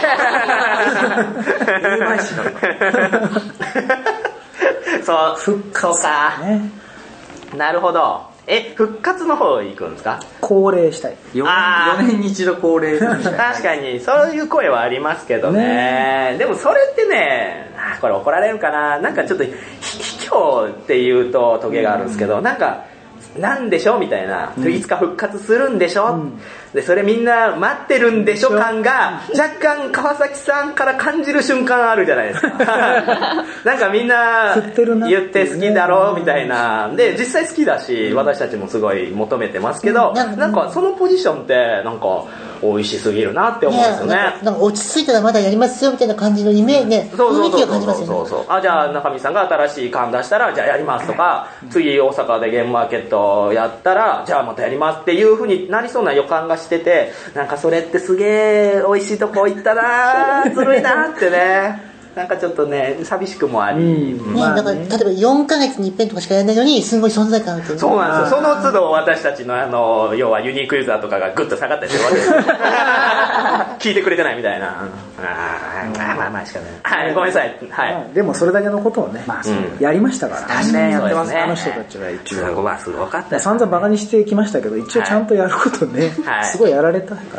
そう復活か、なるほど。復活の方行くんですか？ 恒例したい。 4年に一度恒例確かにそういう声はありますけどね。でもそれってね、これ怒られるかな、なんかちょっと卑怯っていうとトゲがあるんですけど、なんでしょみたいな、いつか復活するんでしょ、でそれみんな待ってるんでしょ感が若干川崎さんから感じる瞬間あるじゃないですか。なんかみんな言って好きだろうみたいなで、実際好きだし私たちもすごい求めてますけど、なんかそのポジションってなんか美味しすぎるなって思うんですよね。 なんか落ち着いたらまだやりますよみたいな感じのイメージね、雰囲気を感じますよね。 じゃあ中見さんが新しい缶出したらじゃあやりますとか、次大阪でゲームマーケットやったらじゃあまたやりますっていう風になりそうな予感がしてて、なんかそれってすげー美味しいとこ行ったなずるいなってね、なんかちょっとね寂しくもあり、 だから例えば4ヶ月に一遍とかしかやらないのにすごい存在感あるっていう。 そうなんですよ。その都度私たちの要はユニークユーザーとかがグッと下がったりするわけです聞いてくれてないみたいな。まあしかない。はい、ごめんなさい。はい。 でもそれだけのことをね、やりましたから。 確かにやってますね。 あの人たちは一応すごかった。 散々バカにしてきましたけど、一応ちゃんとやることね、すごいやられたから、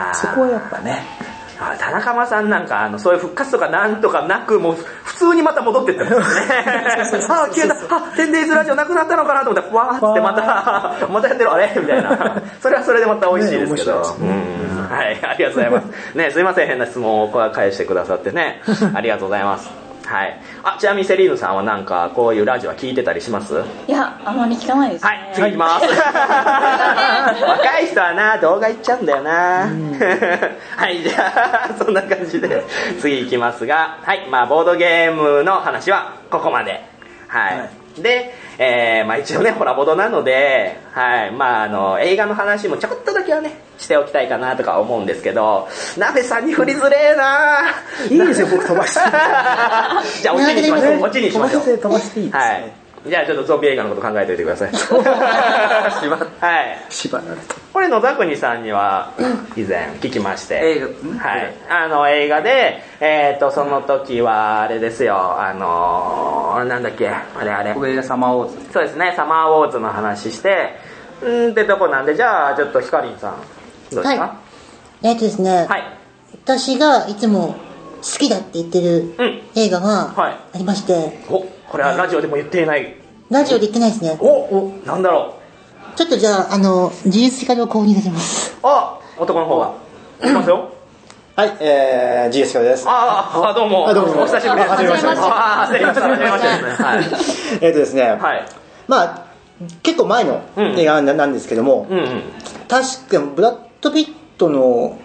そこはやっぱね。 田中間さんなんかそういう復活とかなんとかなくもう普通にまた戻ってってますよね。消えた、10days ラジオなくなったのかなと思ったらわーってまたやってるあれみたいな。それはそれでまた美味しいですけど、はい、ありがとうございますね。すいません、変な質問を返してくださってね、ありがとうございます。はい。ちなみにセリーヌさんはなんかこういうラジオは聞いてたりします？ いや、あまり聞かないですね。 はい、次行きます。若い人はな、動画行っちゃうんだよな。はい、じゃあ、そんな感じで次行きますが、はい、ボードゲームの話はここまで。はい。で、一応ね、ホラボドなので、はい、映画の話もちょこっとだけはね、しておきたいかなとか思うんですけど、鍋さんに振りづれーないいですよ、僕飛ばして。 じゃあ、オチにしましょう。オチにしましょう。 飛ばしていいですね。 はい。 じゃあちょっとゾンビ映画のこと考えておいてください。はい。 縛られた。 これ野田国さんには以前聞きまして。 映画、 はい。映画で、その時はあれですよ、なんだっけ、あれ。 僕映画サマーウォーズ。 そうですね、サマーウォーズの話して、ってとこなんで、じゃあちょっとヒカリンさん、どうですか？ はい。ですね、はい、私がいつも好きだって言ってる映画がありまして、 お、これはラジオでも言っていない。 ラジオで言ってないですね。 お、なんだろう。ちょっとじゃあ、自立光を購入させます。 あ、男の方が。いきますよ。 はい、GS 教です。 どうも。 どうも。 お久しぶりです。 はじめまして。 はじめまして。ですね、はい。まあ、結構前の映画なんですけども、確かブラッド・ピットの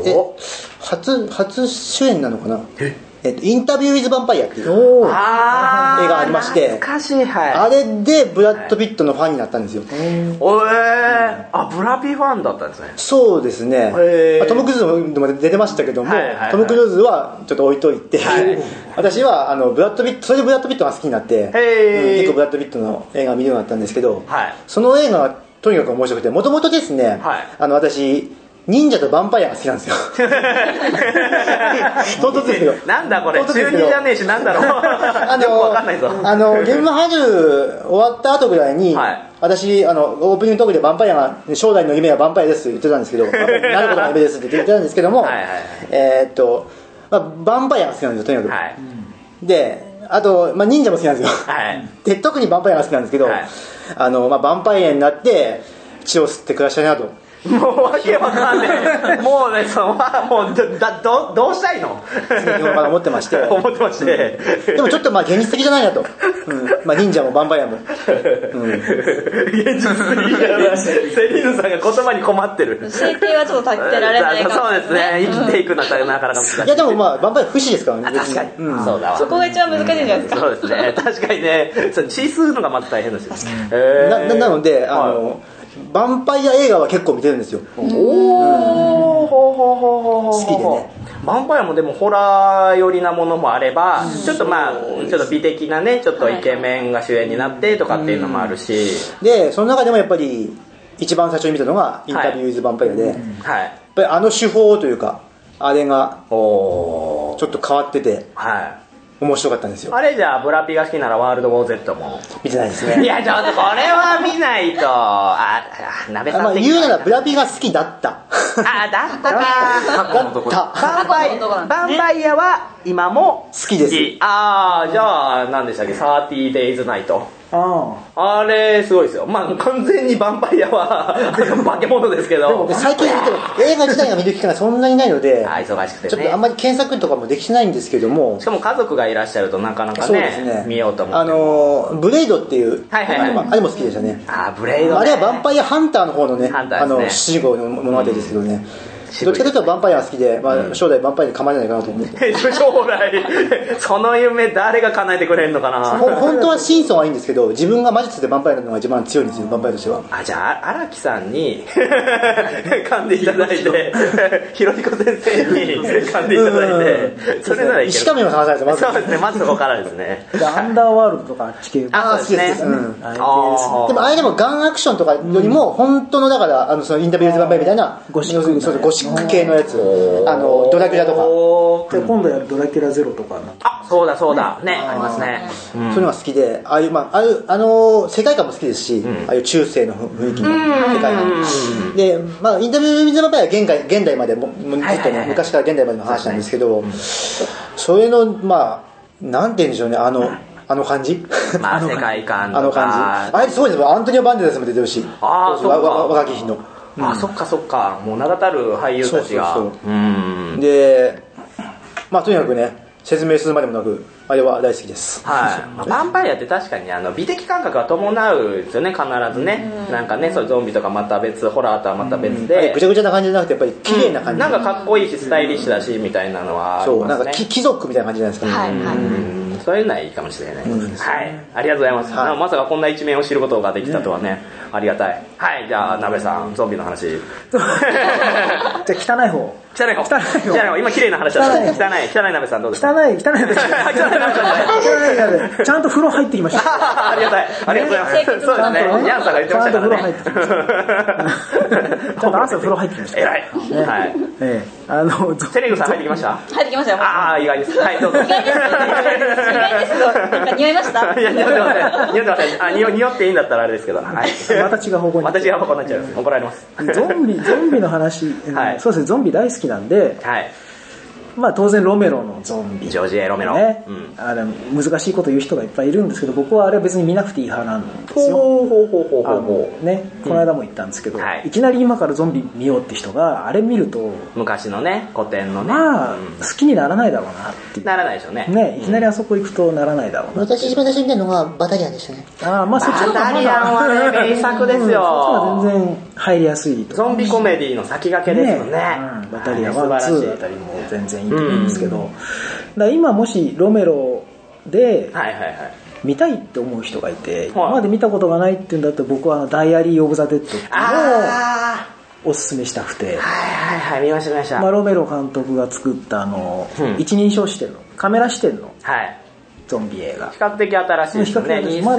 初主演なのかな、インタビュー・ウィズ・ヴァンパイアっていう映画がありまして、 懐かしい、はい、 あれでブラッド・ピットのファンになったんですよ。 ブラピファンだったんですね。 そうですね。トム・クルーズでも出てましたけども、トム・クルーズはちょっと置いといて、私はブラッド・ピット、それでブラッド・ピットが好きになって、結構ブラッド・ピットの映画を見るようになったんですけど、その映画がとにかく面白くて、もともとですね、私忍者とヴァンパイアが好きなんですよ。唐突ですけど。 なんだこれ、中二じゃねえし、なんだろう。よくわかんないぞ。 ゲームハル終わった後ぐらいに、私、オープニングトークでヴァンパイアが、将来の夢はヴァンパイアですって言ってたんですけど、なることが夢ですって言ってたんですけども、ヴァンパイアが好きなんですよ、とにかく。で、あと、忍者も好きなんですよ。で、特にヴァンパイアが好きなんですけど、ヴァンパイアになって血を吸って暮らしたいなと。 もうわけわかんねえ。もうね、もうどうしたいの？ 思ってまして。 思ってまして。 でもちょっと現実的じゃないなと。忍者もヴァンパイアも。 現実的じゃない。セリーヌさんが言葉に困ってる。 整形はちょっと立てられないかも。 そうですね。生きていくのはなかなか難しい。 いやでもヴァンパイア不死ですからね。 確かに。そうだわ。 そこが一番難しいんじゃないですか。 そうですね。確かにね。血吸うのがまず大変ですよ。 なので、ヴァンパイア映画は結構見てるんですよ。好きでね。 ヴァンパイアもでもホラー寄りなものもあれば、ちょっとちょっと美的なね、ちょっとイケメンが主演になってとかっていうのもあるし、 でその中でもやっぱり一番最初に見たのがインタビュー・ウィズ・ヴァンパイアで、やっぱり手法というかあれがちょっと変わってて、面白かったんですよ。 あれじゃあブラピが好きならワールドウォー Z も見てないですね。 いやちょっとこれは見ないと。鍋さん的に言うならブラピが好きだった。 だったか。 だった。 ヴァンパイアは今も好きです。 じゃあ何でしたっけ、30 Days Night。あれすごいですよ。完全にヴァンパイアは化け物ですけど、 最近映画自体が見る機会がそんなにないので、 忙しくてね、 ちょっとあんまり検索とかもできてないんですけども、 しかも家族がいらっしゃるとなかなかね見ようと思って。 ブレイドっていうあれも好きでしたね。 ブレイド、 あれはヴァンパイアハンターの方のね、主人公の物語ですけどね、どっちかというとヴァンパイアが好きで、将来ヴァンパイアに構えないかなと思って。 将来その夢誰が叶えてくれるのかな。 本当はシンソンはいいんですけど、自分が魔術でヴァンパイアなのが一番強いんですよ、ヴァンパイアとしては。 じゃあ荒木さんに噛んでいただいて、ひろひこ先生に噛んでいただいて、それならいける。 石亀を探さないとまず。 そうですね、まずそこからですね。 アンダーワールドとか地形。 好きですね。でもあれでもガンアクションとかよりも本当のだからそのインタビューズ・ヴァンパイアみたいなゴシック系のやつ、ドラキュラとか。 今度やるドラキュラゼロとか。 そうだね、ありますね。 そういうのが好きで、ああいう世界観も好きですし、ああいう中世の雰囲気の世界観で、インタビュー・ウィズ・ヴァンパイアは現代までずっとね、昔から現代までの話なんですけど、それのなんて言うんでしょうね、あの感じ、 世界観とか、 あれすごいですよ。アントニオ・バンデラスも出てるし、若き日の。 そっか、もう名だたる俳優たちが。 で、とにかくね、説明するまでもなく、あれは大好きです。 ヴァンパイアって確かに美的感覚が伴うんですよね、必ずね。なんかね、そういうゾンビとかまた別、ホラーとはまた別で、 ぐちゃぐちゃな感じじゃなくて、やっぱり綺麗な感じ、 なんかかっこいいしスタイリッシュだしみたいなのはありますね。 なんか貴族みたいな感じじゃないですかね。 そういうのはいいかもしれない。ありがとうございます。まさかこんな一面を知ることができたとはね、ありがたい。じゃあ鍋さん、ゾンビの話。 じゃあ汚い方。 汚い方。今綺麗な話だった。汚い鍋さんどうですか？ 汚い鍋さん。ちゃんと風呂入ってきました。 ありがたい。ありがとうございます。そうですね。ヤンさんが言ってましたからね。 ちゃんと朝風呂入ってきました。 偉い。はい。 セリングさん入ってきました？ 入ってきましたよ。 ああ、意外です。はい、どうぞ。 意外ですけど、なんか似合いました？ いや、似合ってません。匂っていいんだったらあれですけど。はい。 また違う方向に。 また違う方向になっちゃいます。怒られます。 ゾンビの話、そうですね、ゾンビ大好きなんで、まあ当然ロメロのゾンビ、 ジョージ・エ・ロメロ、 ね、あれ難しいこと言う人がいっぱいいるんですけど、僕はあれは別に見なくていい派なんですよ。ね、この間も言ったんですけど、いきなり今からゾンビ見ようって人があれ見ると昔のね、古典のね、 まあ好きにならないだろうなっていう。 ならないでしょうね。 ね、いきなりあそこ行くとならないだろうな。 私一番最初に見たのがバタリアンでしたね。 ああ、まあそっちの方がバタリアンはね、名作ですよ。そっちは全然入りやすい。 ゾンビコメディの先駆けですよね。 バタリアン1、2あたりも全然いいと思うんですけど、だから今もしロメロで見たいって思う人がいて、今まで見たことがないっていうんだったら、僕はダイアリー・オブ・ザ・デッドっていうのをおすすめしたくて、 見ました。 ロメロ監督が作った一人称視点のカメラ視点のゾンビ映画、 比較的新しいですね。 まだ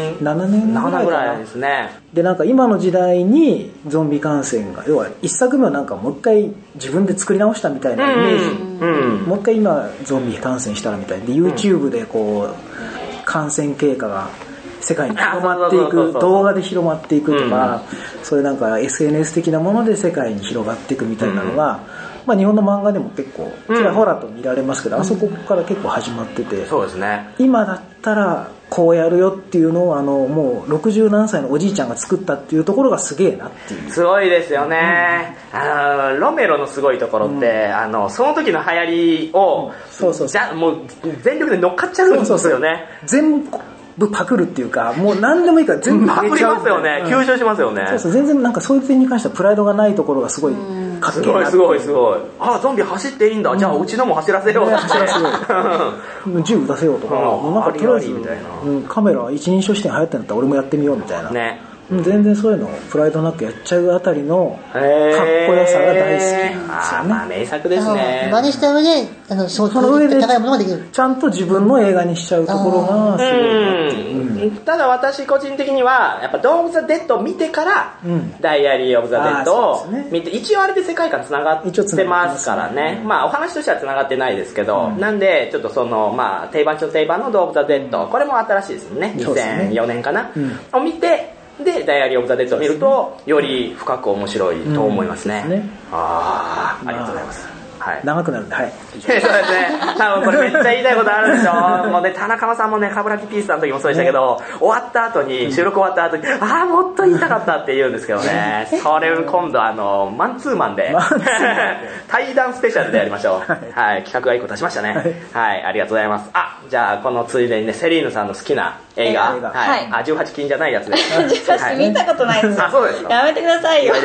7年ぐらいですね。 で、なんか今の時代にゾンビ感染が、要は一作目はなんかもう一回自分で作り直したみたいなイメージ、もう一回今ゾンビ感染したらみたいで、 YouTube でこう感染経過が世界に広まっていく、動画で広まっていくとか、そういうなんか SNS 的なもので世界に広がっていくみたいなのが、まあ、日本の漫画でも結構ちらほらと見られますけど、あそこから結構始まってて、 そうですね、 今だったらこうやるよっていうのをもう60何歳のおじいちゃんが作ったっていうところがすげえなっていう。 すごいですよね、ロメロのすごいところって、その時の流行りを、もう全力で乗っかっちゃうんですよね。 全部パクるっていうか、もう何でもいいから全部パクりますよね、吸収しますよね。 全然なんかそういう点に関してはプライドがないところがすごいかっけえな。 すごい。あ、ゾンビ走っていいんだ、じゃあうちのも走らせようって。 銃撃たせようとか、なんかとりあえずカメラ一人称視点流行ってんだったら俺もやってみようみたいな。全然そういうのをプライドなくやっちゃうあたりのかっこよさが大好きなんですよね。 まあ名作ですね。 真似した上でその上で高いものができる、 ちゃんと自分の映画にしちゃうところがすごい。 ただ私個人的にはやっぱドーン・オブ・ザ・デッドを見てからダイアリー・オブ・ザ・デッドを見て、一応あれで世界観つながってますからね。まあお話としてはつながってないですけど、なんでちょっとそのまあ定番のドーン・オブ・ザ・デッド、これも新しいですよね。2004年かなを見て、でダイアリー・オブ・ザ・デッドを見るとより深く面白いと思いますね。ありがとうございます。 長くなるんで、 そうですね。多分これめっちゃ言いたいことあるんですよ。もうね、田中さんもね、カブラキピースさんの時もそうでしたけど、終わった後に、収録終わった後に、もっと言いたかったって言うんですけどね。それを今度マンツーマンで、対談スペシャルでやりましょう。企画が1個出しましたね。ありがとうございます。じゃあこのついでにね、セリーヌさんの好きな映画、18禁じゃないやつです。 18見たことないです。 そうですか。 やめてくださいよ。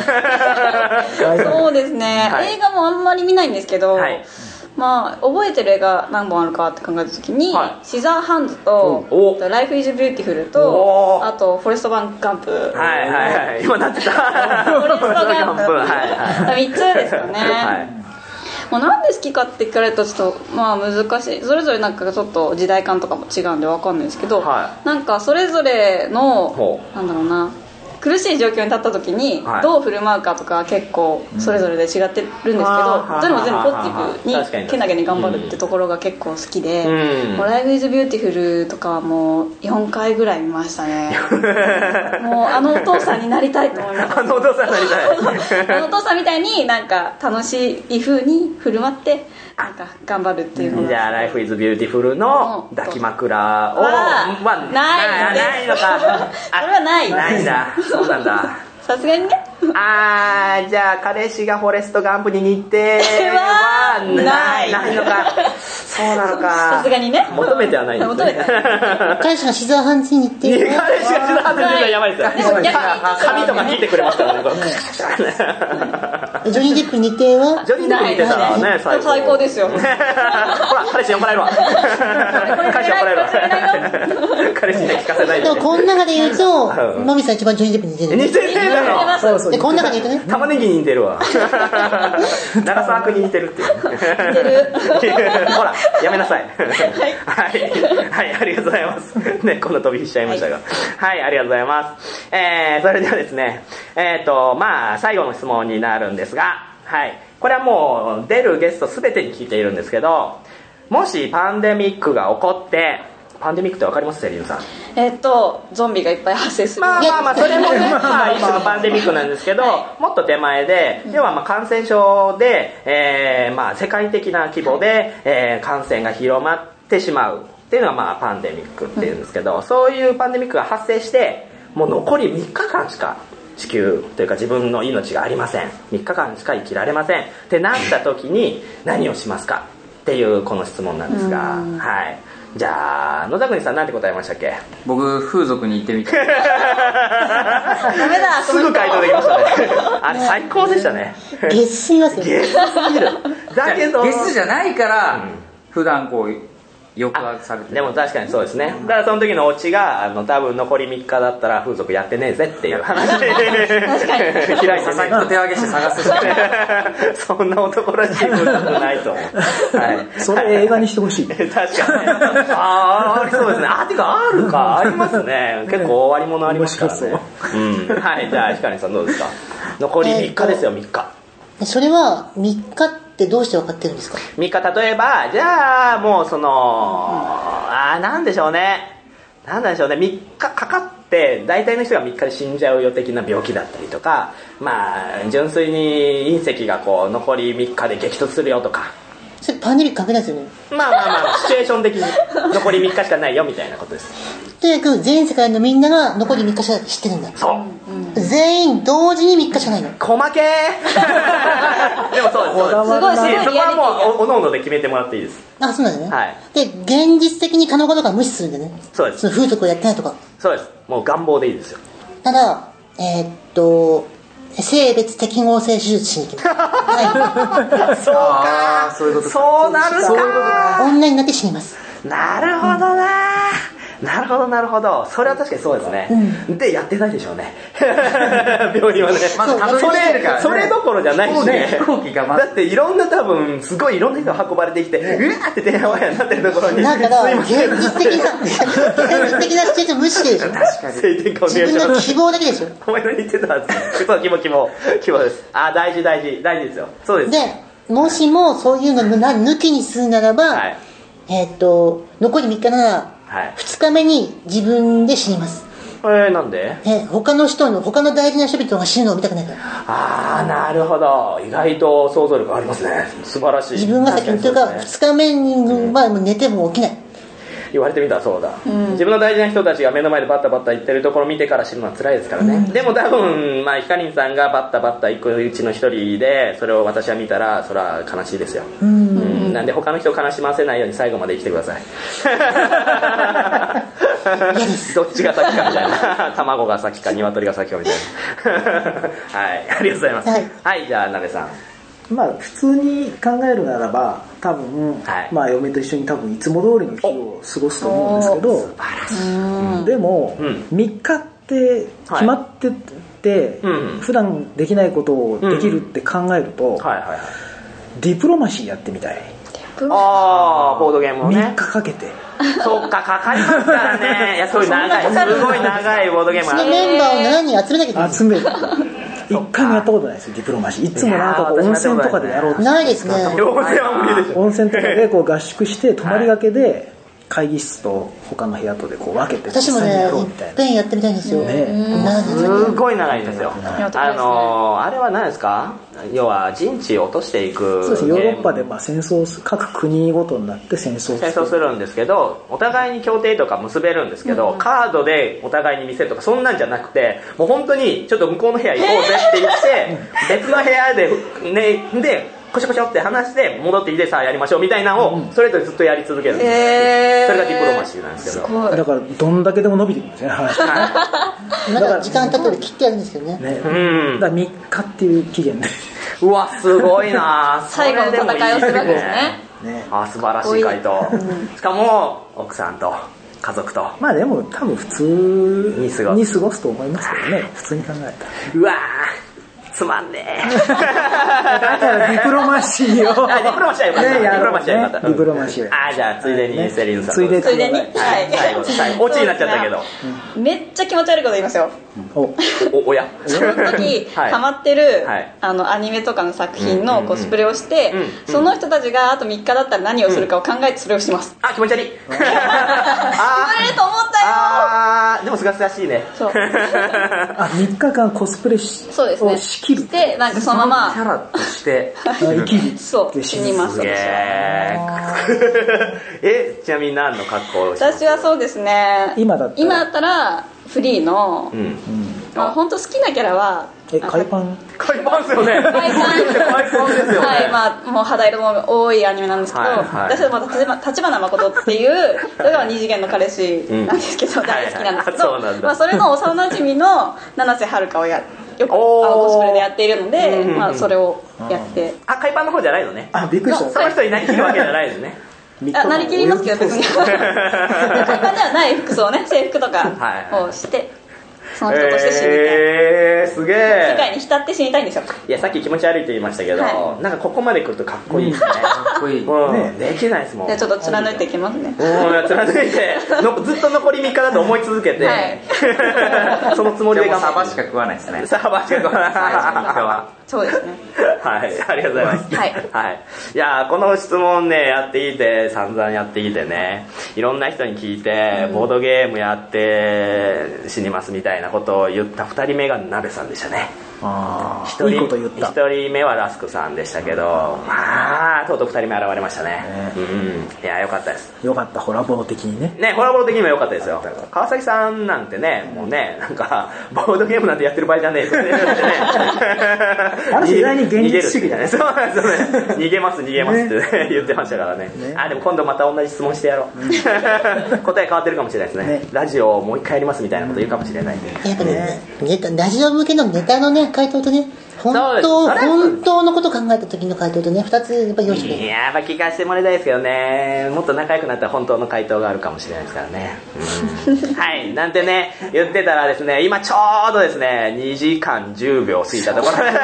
そうですね。映画もあんまり見ないんですけど、まあ覚えてる映画何本あるかって考えた時に、シザーハンズとライフイズビューティフルと、あとフォレストガンプ、 今なってたフォレストガンプ3つですよね。なんで好きかって聞かれるとちょっとまあ難しい。それぞれなんかちょっと時代感とかも違うんで分かんないですけど、なんかそれぞれのなんだろうな、苦しい状況に立った時にどう振る舞うかとか結構それぞれで違ってるんですけど、どれも全部ポジティブにけなげに頑張るってところが結構好きで、ライフイズビューティフルとかはもう4回ぐらい見ましたね。もうお父さんになりたいと思います。 お父さんになりたい。 お父さんみたいになんか楽しい風に振る舞ってなんか頑張るっていうのが。 じゃあライフイズビューティフルの抱き枕をないのか。 それはないんだ。そうなんだ。 さすがにね。 じゃあ彼氏がフォレストガンプに似てはないのか。そうなのか。 さすがにね。 求めてはないんですね。 彼氏がシザーハンズに似てる。 彼氏がシザーハンズに似てるのはやばいですよ。髪とか切ってくれますからね。 ジョニー・デップ似てはジョニー・デップ似てたらね、 最高ですよ。ほら、彼氏呼ばれるわ。彼氏呼ばれるわ。彼氏に聞かせないで。 でも、この中で言うと、マミさん一番ジョニー・デップに似てる。 似てるだろ。 で、この中で言うとね。 玉ねぎに似てるわ。長澤君に似てるっていう。 似てる。 ほら、やめなさい。はい、ありがとうございます。ね、こんな飛び火しちゃいましたが。はい、ありがとうございます。それではですね、まあ、最後の質問になるんですが、はい。これはもう、出るゲスト全てに聞いているんですけど、もしパンデミックが起こって、パンデミックってわかります？セリーヌさん。 ゾンビがいっぱい発生する。 まあ、それもね、まあ、一種のパンデミックなんですけど、もっと手前で、要はまあ感染症で、まあ、世界的な規模で、感染が広まってしまうっていうのが、まあ、パンデミックっていうんですけど、そういうパンデミックが発生して、もう残り3日間しか、地球というか自分の命がありません。3日間しか生きられません。ってなった時に、何をしますかっていうこの質問なんですが、はい。じゃあ野田国さんなんて答えましたっけ？ 僕風俗に行ってみた。ダメだ。 すぐ回答できましたね。あれ最高でしたね。 ゲスすぎますよ。 ゲスすぎる。だけどゲスじゃないから、普段こう抑圧されてる。 でも確かにそうですね。だからその時のオチが多分残り3日だったら風俗やってねえぜっていう話で開いて佐々木と手分けして探す。 そんな男らしい風俗ないと思う。はい。 それ映画にしてほしい。 確かに。ありそうですね。てかあるか。ありますね。結構終わり物ありますからね。はい。じゃあひかりさんどうですか？残り3日ですよ、3日。 それは3日ってどうして分かってるんですか ？3日、例えばじゃあもうなんでしょうね、3日かかって大体の人が3日で死んじゃうよ的な病気だったりとか、まあ純粋に隕石がこう残り3日で激突するよとか。 それパンデミック関係ないですよね。 まあシチュエーション的に残り3日しかないよみたいなことです。 とにかく全世界のみんなが残り3日しか知ってるんだ。 そう、 全員同時に3日しかないの。 細けー。でもそうです。 すごいそこはもうおのおので決めてもらっていいです。 あ、そうなんですね。 はい。 で、現実的に可能かどうか無視するんでね。 そうです。 その風俗をやってないとか。 そうです。もう願望でいいですよ。 ただ、性別適合性手術しに行きます。 はい。そうか。 そういうこと。 そうなるか。 女になって死にます。 なるほどな。なるほど。それは確かにそうですね。で、やってないでしょうね。病院はね。 まずたどり着いてるからね。 それどころじゃないしね。 飛行機がだっていろんなすごいいろんな人が運ばれてきて、うわーっててんやわんやになってるところに。 だから、現実的なシチュエーション無視してるでしょ。 確かに。 自分の希望だけでしょ。 お前の言ってたはず。そう、希望です。大事ですよ。そうです。 で、もしもそういうの抜きにするならば、残り3日なら、2日目に自分で死にます。 なんで？ 他の大事な人々が死ぬのを見たくないから。 なるほど。意外と想像力ありますね。素晴らしい。 自分が先にというか、2日目には寝ても起きない。 言われてみたらそうだ、自分の大事な人たちが目の前でバッタバッタ行ってるところを見てから死ぬのは辛いですからね、でも多分ひかりんさんがバッタバッタ行くうちの一人でそれを私は見たらそれは悲しいですよ、なんで他の人を悲しませないように最後まで生きてください。どっちが先かみたいな、卵が先か鶏が先かみたいな。はい、ありがとうございます。はい、じゃあなべさん。 まあ普通に考えるならば多分、まあ嫁と一緒に多分いつも通りの日を過ごすと思うんですけど、 素晴らしい。 でも、3日って決まってて、普段できないことをできるって考えると、ディプロマシーやってみたい。 ボードゲームをね 3日かけて。 そうか、かかりますからね。いや、そういう長い、すごい長いボードゲーム。 そのメンバーを7人集めなきゃいけない。 集める。一回もやったことないですよ、ディプロマシー。いつもなんか温泉とかでやろうとして。 ないですね。 温泉とかでこう合宿して泊まりがけで会議室と他の部屋とでこう分けて私もね、いっぺんやってみたいんですよ。 すごい長いですよ。あれは何ですか？要は陣地を落としていく。 そうです。ヨーロッパで戦争、各国ごとになって戦争するんですけど、お互いに協定とか結べるんですけど、カードでお互いに見せるとかそんなんじゃなくて、もう本当にちょっと向こうの部屋行こうぜって言って別の部屋ででコシコシって話して戻ってきてさあやりましょうみたいなのをそれぞれずっとやり続けるんですよ。それがディプロマシーなんですけど、 だからどんだけでも伸びてくるんですね、話。だから時間経ったら切ってやるんですけどね。 だから3日っていう期限で。 うわ、すごいな。 最後の戦いをするわけですね。 あ、素晴らしい回答。しかも奥さんと家族と。 まあでも多分普通に過ごすと思いますけどね、普通に考えたら。 うわつまんねえ。 だからディプロマシーを。 ディプロマシーはよかった。ディプロマシーはよかった。 ディプロマシー。 じゃあついでにセリーヌさん。 ついでに。はい。 最後、オチになっちゃったけど。 めっちゃ気持ち悪いこと言いますよ。 おやその時、ハマってる、アニメとかの作品のコスプレをして、その人たちがあと3日だったら何をするかを考えてそれをします。 気持ち悪い。 言われると思ったよ。 でもすがすがしいね。 そう。 3日間コスプレそうですね。で、なんかそのままキャラとして生きる。 そう、死にます。 ちなみに何の格好をします？ 私はそうですね。 今だったらフリーの、本当好きなキャラは海パンですよね。海パンですよね。 はい、まあもう肌色も多いアニメなんですけど、私は立花誠っていうそれが二次元の彼氏なんですけど、大好きなんですけど、まあそれの幼馴染の七瀬遥をよくコスプレでやっているので、まあそれをやって。 海パンの方じゃないのね。 びっくりした。 その人になりきるわけじゃないのね。 なりきりますけど別に海パンではない服装ね、制服とかをしてその人として死にたい。 すげえ。 世界に浸って死にたいんですよ。 いや、さっき気持ち悪いと言いましたけど、なんかここまで来るとかっこいいですね。かっこいい。できないですもん。 じゃあちょっと貫いていきますね。 貫いて、ずっと残り3日だと思い続けて、そのつもりでサバしか食わないですね。 サバしか食わない。 そうですね。 はい、ありがとうございます。はい。いや、この質問ね、やってきて、散々やってきてね、いろんな人に聞いて、ボードゲームやって死にますみたいなことを言った2人目が鍋さんでしたね。 いいこと言った。 1人目はラスクさんでしたけど、まあとうとう2人目現れましたね。いや、よかったです。 よかった、ホラボー的にね。 ホラボー的にもよかったですよ。川崎さんなんてね、もうね、なんかボードゲームなんてやってる場合じゃねえってね。 あれ意外に現実主義じゃないですか。 そうですよね。逃げますって言ってましたからね。でも今度また同じ質問してやろう。答え変わってるかもしれないですね。ラジオをもう一回やりますみたいなこと言うかもしれない。 やっぱね、ラジオ向けのネタのね、回答とね、本当のことを考えた時の回答とね、2つやっぱり用意していや、やっぱ聞かせてもらいたいですけどね、もっと仲良くなったら本当の回答があるかもしれないですからね。はい、なんてね、言ってたらですね、今ちょうどですね、2時間10秒過ぎたところで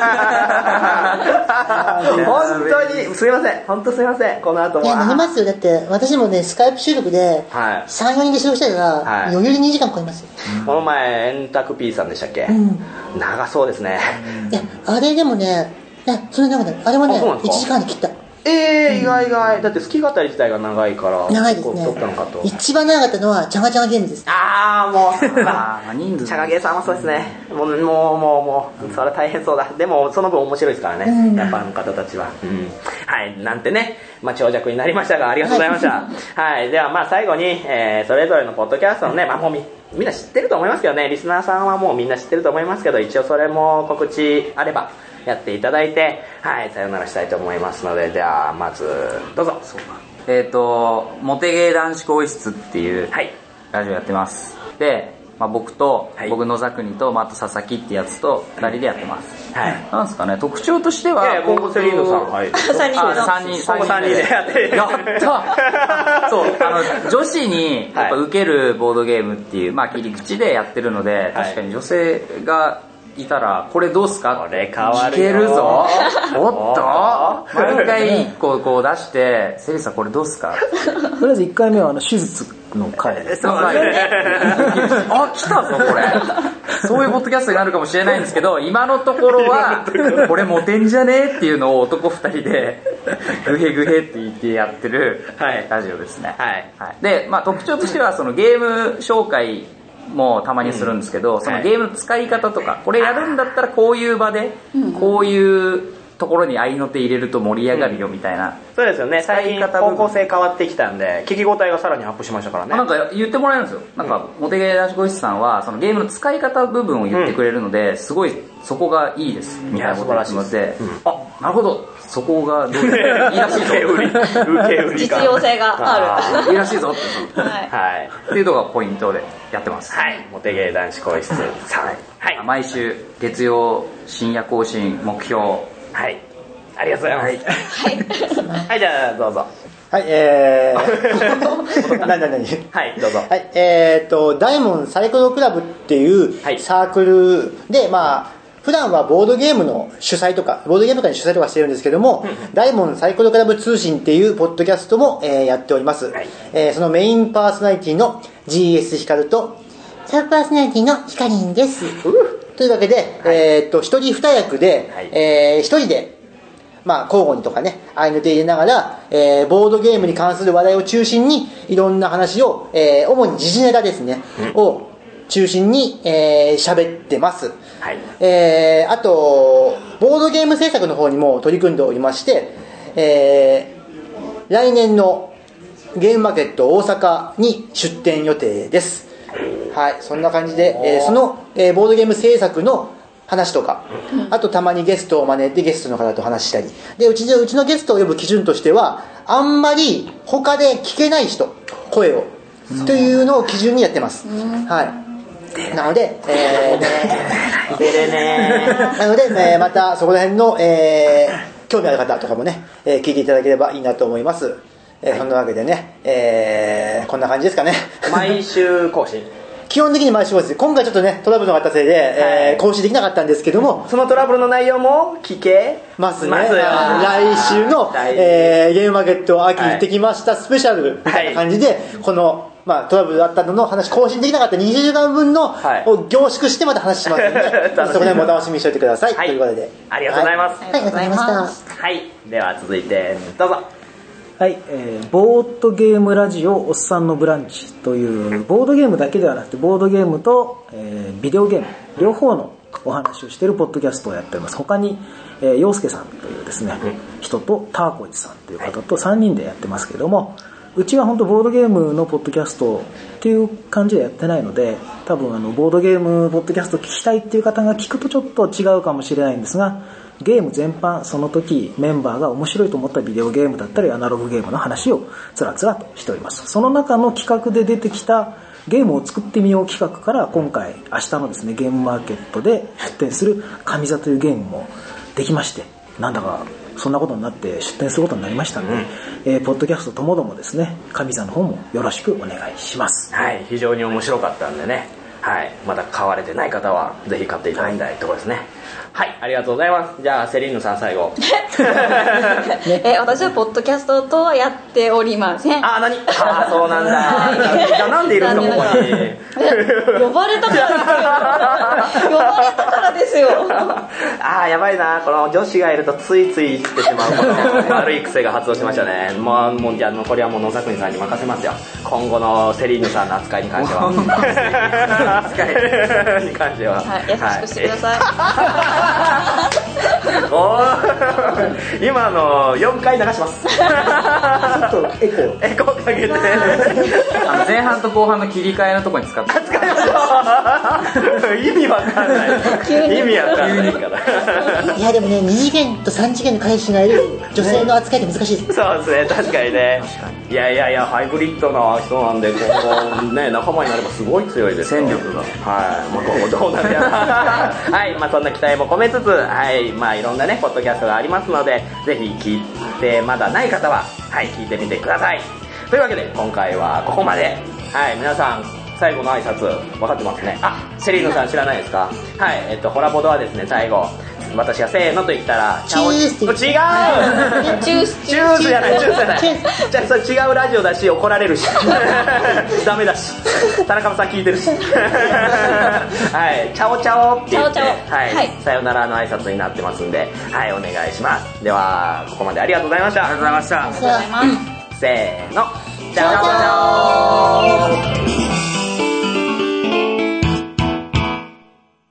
本当にすいません、本当すいません、この後も。 いや、なりますよ。だって私もね、スカイプ収録で3、4人で収録したら余裕で2時間超えますよ。 この前円卓 P さんでしたっけ、長そうですね。 いや、あれでもね、それなんかね、あれはね、1時間で切った。 意外だって好き語り自体が長いから長いですね。一番長かったのはチャガチャガゲームです。 もうチャガゲーさんもそうですね。もうそれは大変そうだ。でもその分面白いですからね、やっぱあの方たちは。はい、なんてね、長尺になりましたがありがとうございました。はい、ではまあ最後に、それぞれのポッドキャストのね、もうみんな知ってると思いますけどね、リスナーさんはもうみんな知ってると思いますけど、一応それも告知あればやっていただいて、はい、さよならしたいと思いますので、ではまずどうぞ。 モテゲー男子更衣室っていうラジオやってます。で、僕と、僕野沢国と、あと佐々木ってやつと2人でやってます。なんですかね、特徴としては、 今後セリーノさん、3人でやってやったそう、女子にやっぱ受けるボードゲームっていう、切り口でやってるので、確かに女性がいたら、これどうすかって聞けるぞ。おっと毎回1個こう出して、セリさんこれどうすかとりあえず1回目は手術の回です。 来たぞこれ。そういうポッドキャストがあるかもしれないんですけど、今のところは、これモテんじゃねえっていうのを男2人で、グヘグヘって言ってやってるラジオですね。で、特徴としては、そのゲーム紹介もたまにするんですけど、そのゲームの使い方とか、これやるんだったらこういう場で、こういうところに合いの手入れると盛り上がるよみたいな。 そうですよね。最近方向性変わってきたんで、聞き応えがさらにアップしましたからね。 なんか言ってもらえるんですよ。なんかモテゲー男子更衣室さんはそのゲームの使い方部分を言ってくれるので、すごいそこがいいですみたいなことを言ってますで、なるほど、そこがどういういいらしいぞ。 受け売り実用性がある。いいらしいぞって。っていうのがポイントでやってます。 はい。モテゲー男子更衣室さん。 毎週月曜深夜更新目標はい、ありがとうございます。はい、じゃあどうぞ。 はい、何はい、どうぞ。 はい、ダイモンサイクルクラブっていうサークルで、まあ、普段はボードゲームの主催とか、ボードゲーム会の主催とかしてるんですけども、ダイモンサイクルクラブ通信っていうポッドキャストも、やっております。はい、そのメインパーソナリティの GS ヒカルと、 サブパーソナリティのヒカリンです。 というわけで、一人二役で、一人で、まあ、交互にとかね、合いの手入れながら、ボードゲームに関する話題を中心に、いろんな話を、主に時事ネタですね、を中心に喋ってます。はい、あと、ボードゲーム制作の方にも取り組んでおりまして、来年のゲームマーケット大阪に出展予定です。はい、そんな感じで、その、ボードゲーム制作の話とか、あとたまにゲストを招いてゲストの方と話したりで、うちのゲストを呼ぶ基準としてはあんまり他で聞けない人声をというのを基準にやってます。はい、なので、なので、またそこら辺の、興味ある方とかもね、聞いていただければいいなと思います。そんなわけでね、こんな感じですかね。 毎週更新基本的に毎週です。今回ちょっとねトラブルのあったせいで、更新できなかったんですけども、 そのトラブルの内容も聞けますね。来週の、ゲームマーケット秋行ってきましたスペシャルみたいな感じで、この、まあ、トラブルあったのの話更新できなかった20時間分の、を凝縮してまた話しますので、そこでもお楽しみにしておいてください。ということでありがとうございます。 ありがとうございました。 はい、では続いてどうぞ。 はい、ボードゲームラジオおっさんのブランチというボードゲームだけではなくてボードゲームと、ビデオゲーム両方のお話をしているポッドキャストをやっております。他に、陽介さんというですね、人とターコイチさんという方と3人でやってますけれども、うちは本当ボードゲームのポッドキャストっていう感じでやってないので、多分ボードゲームポッドキャスト聞きたいっていう方が聞くとちょっと違うかもしれないんですが、ゲーム全般その時メンバーが面白いと思ったビデオゲームだったりアナログゲームの話をつらつらとしております。その中の企画で出てきたゲームを作ってみよう企画から、今回明日のですねゲームマーケットで出展する神座というゲームもできまして、なんだかそんなことになって出展することになりましたので、ポッドキャストともどもですね神座の方もよろしくお願いします。 はい、非常に面白かったんでね、はい、まだ買われてない方はぜひ買っていただきたいところですね。はい、ありがとうございます。じゃあセリーヌさん最後。 私はポッドキャストとはやっておりません。 何？そうなんだ。じゃあなんでいるんだここに。 呼ばれたからですよ。 やばいな、この女子がいるとついついしてしまうこの悪い癖が発動しましたね。もうじゃあ残りはもう野崎さんに任せますよ。今後のセリーヌさんの扱いに関しては。扱いに関しては。 はい、優しくしてください。 今の4回流します。ちょっとエコーかけて前半と後半の切り替えのところに使って使いましょう。意味わかんない。意味わかんないから。 いやでもね、2次元と3次元の返しがいる女性の扱いって難しいです。 そうですね、確かにね。いやハイブリッドな人なんで、今後ね仲間になればすごい強いです。 戦力が。 はい、今後どうなるやら。はい、そんな期待も込めつつ、はい、いろんなねポッドキャストがありますので、ぜひ聞いてまだない方は、はい、聞いてみてください。というわけで今回はここまで。はい、皆さん最後の挨拶分かってますね。セリーヌさん知らないですか？はい、ホラボドはですね、最後私がせーのと言ったらチュースって違うチュースじゃないじゃあそれ違うラジオだし怒られるしダメだし田中さん聞いてるしはい、チャオチャオって言って、はい、さよならの挨拶になってますんで、はい、お願いします。ではここまでありがとうございました。 ありがとうございました。 ありがとうございます。 せーの、チャオチャオ。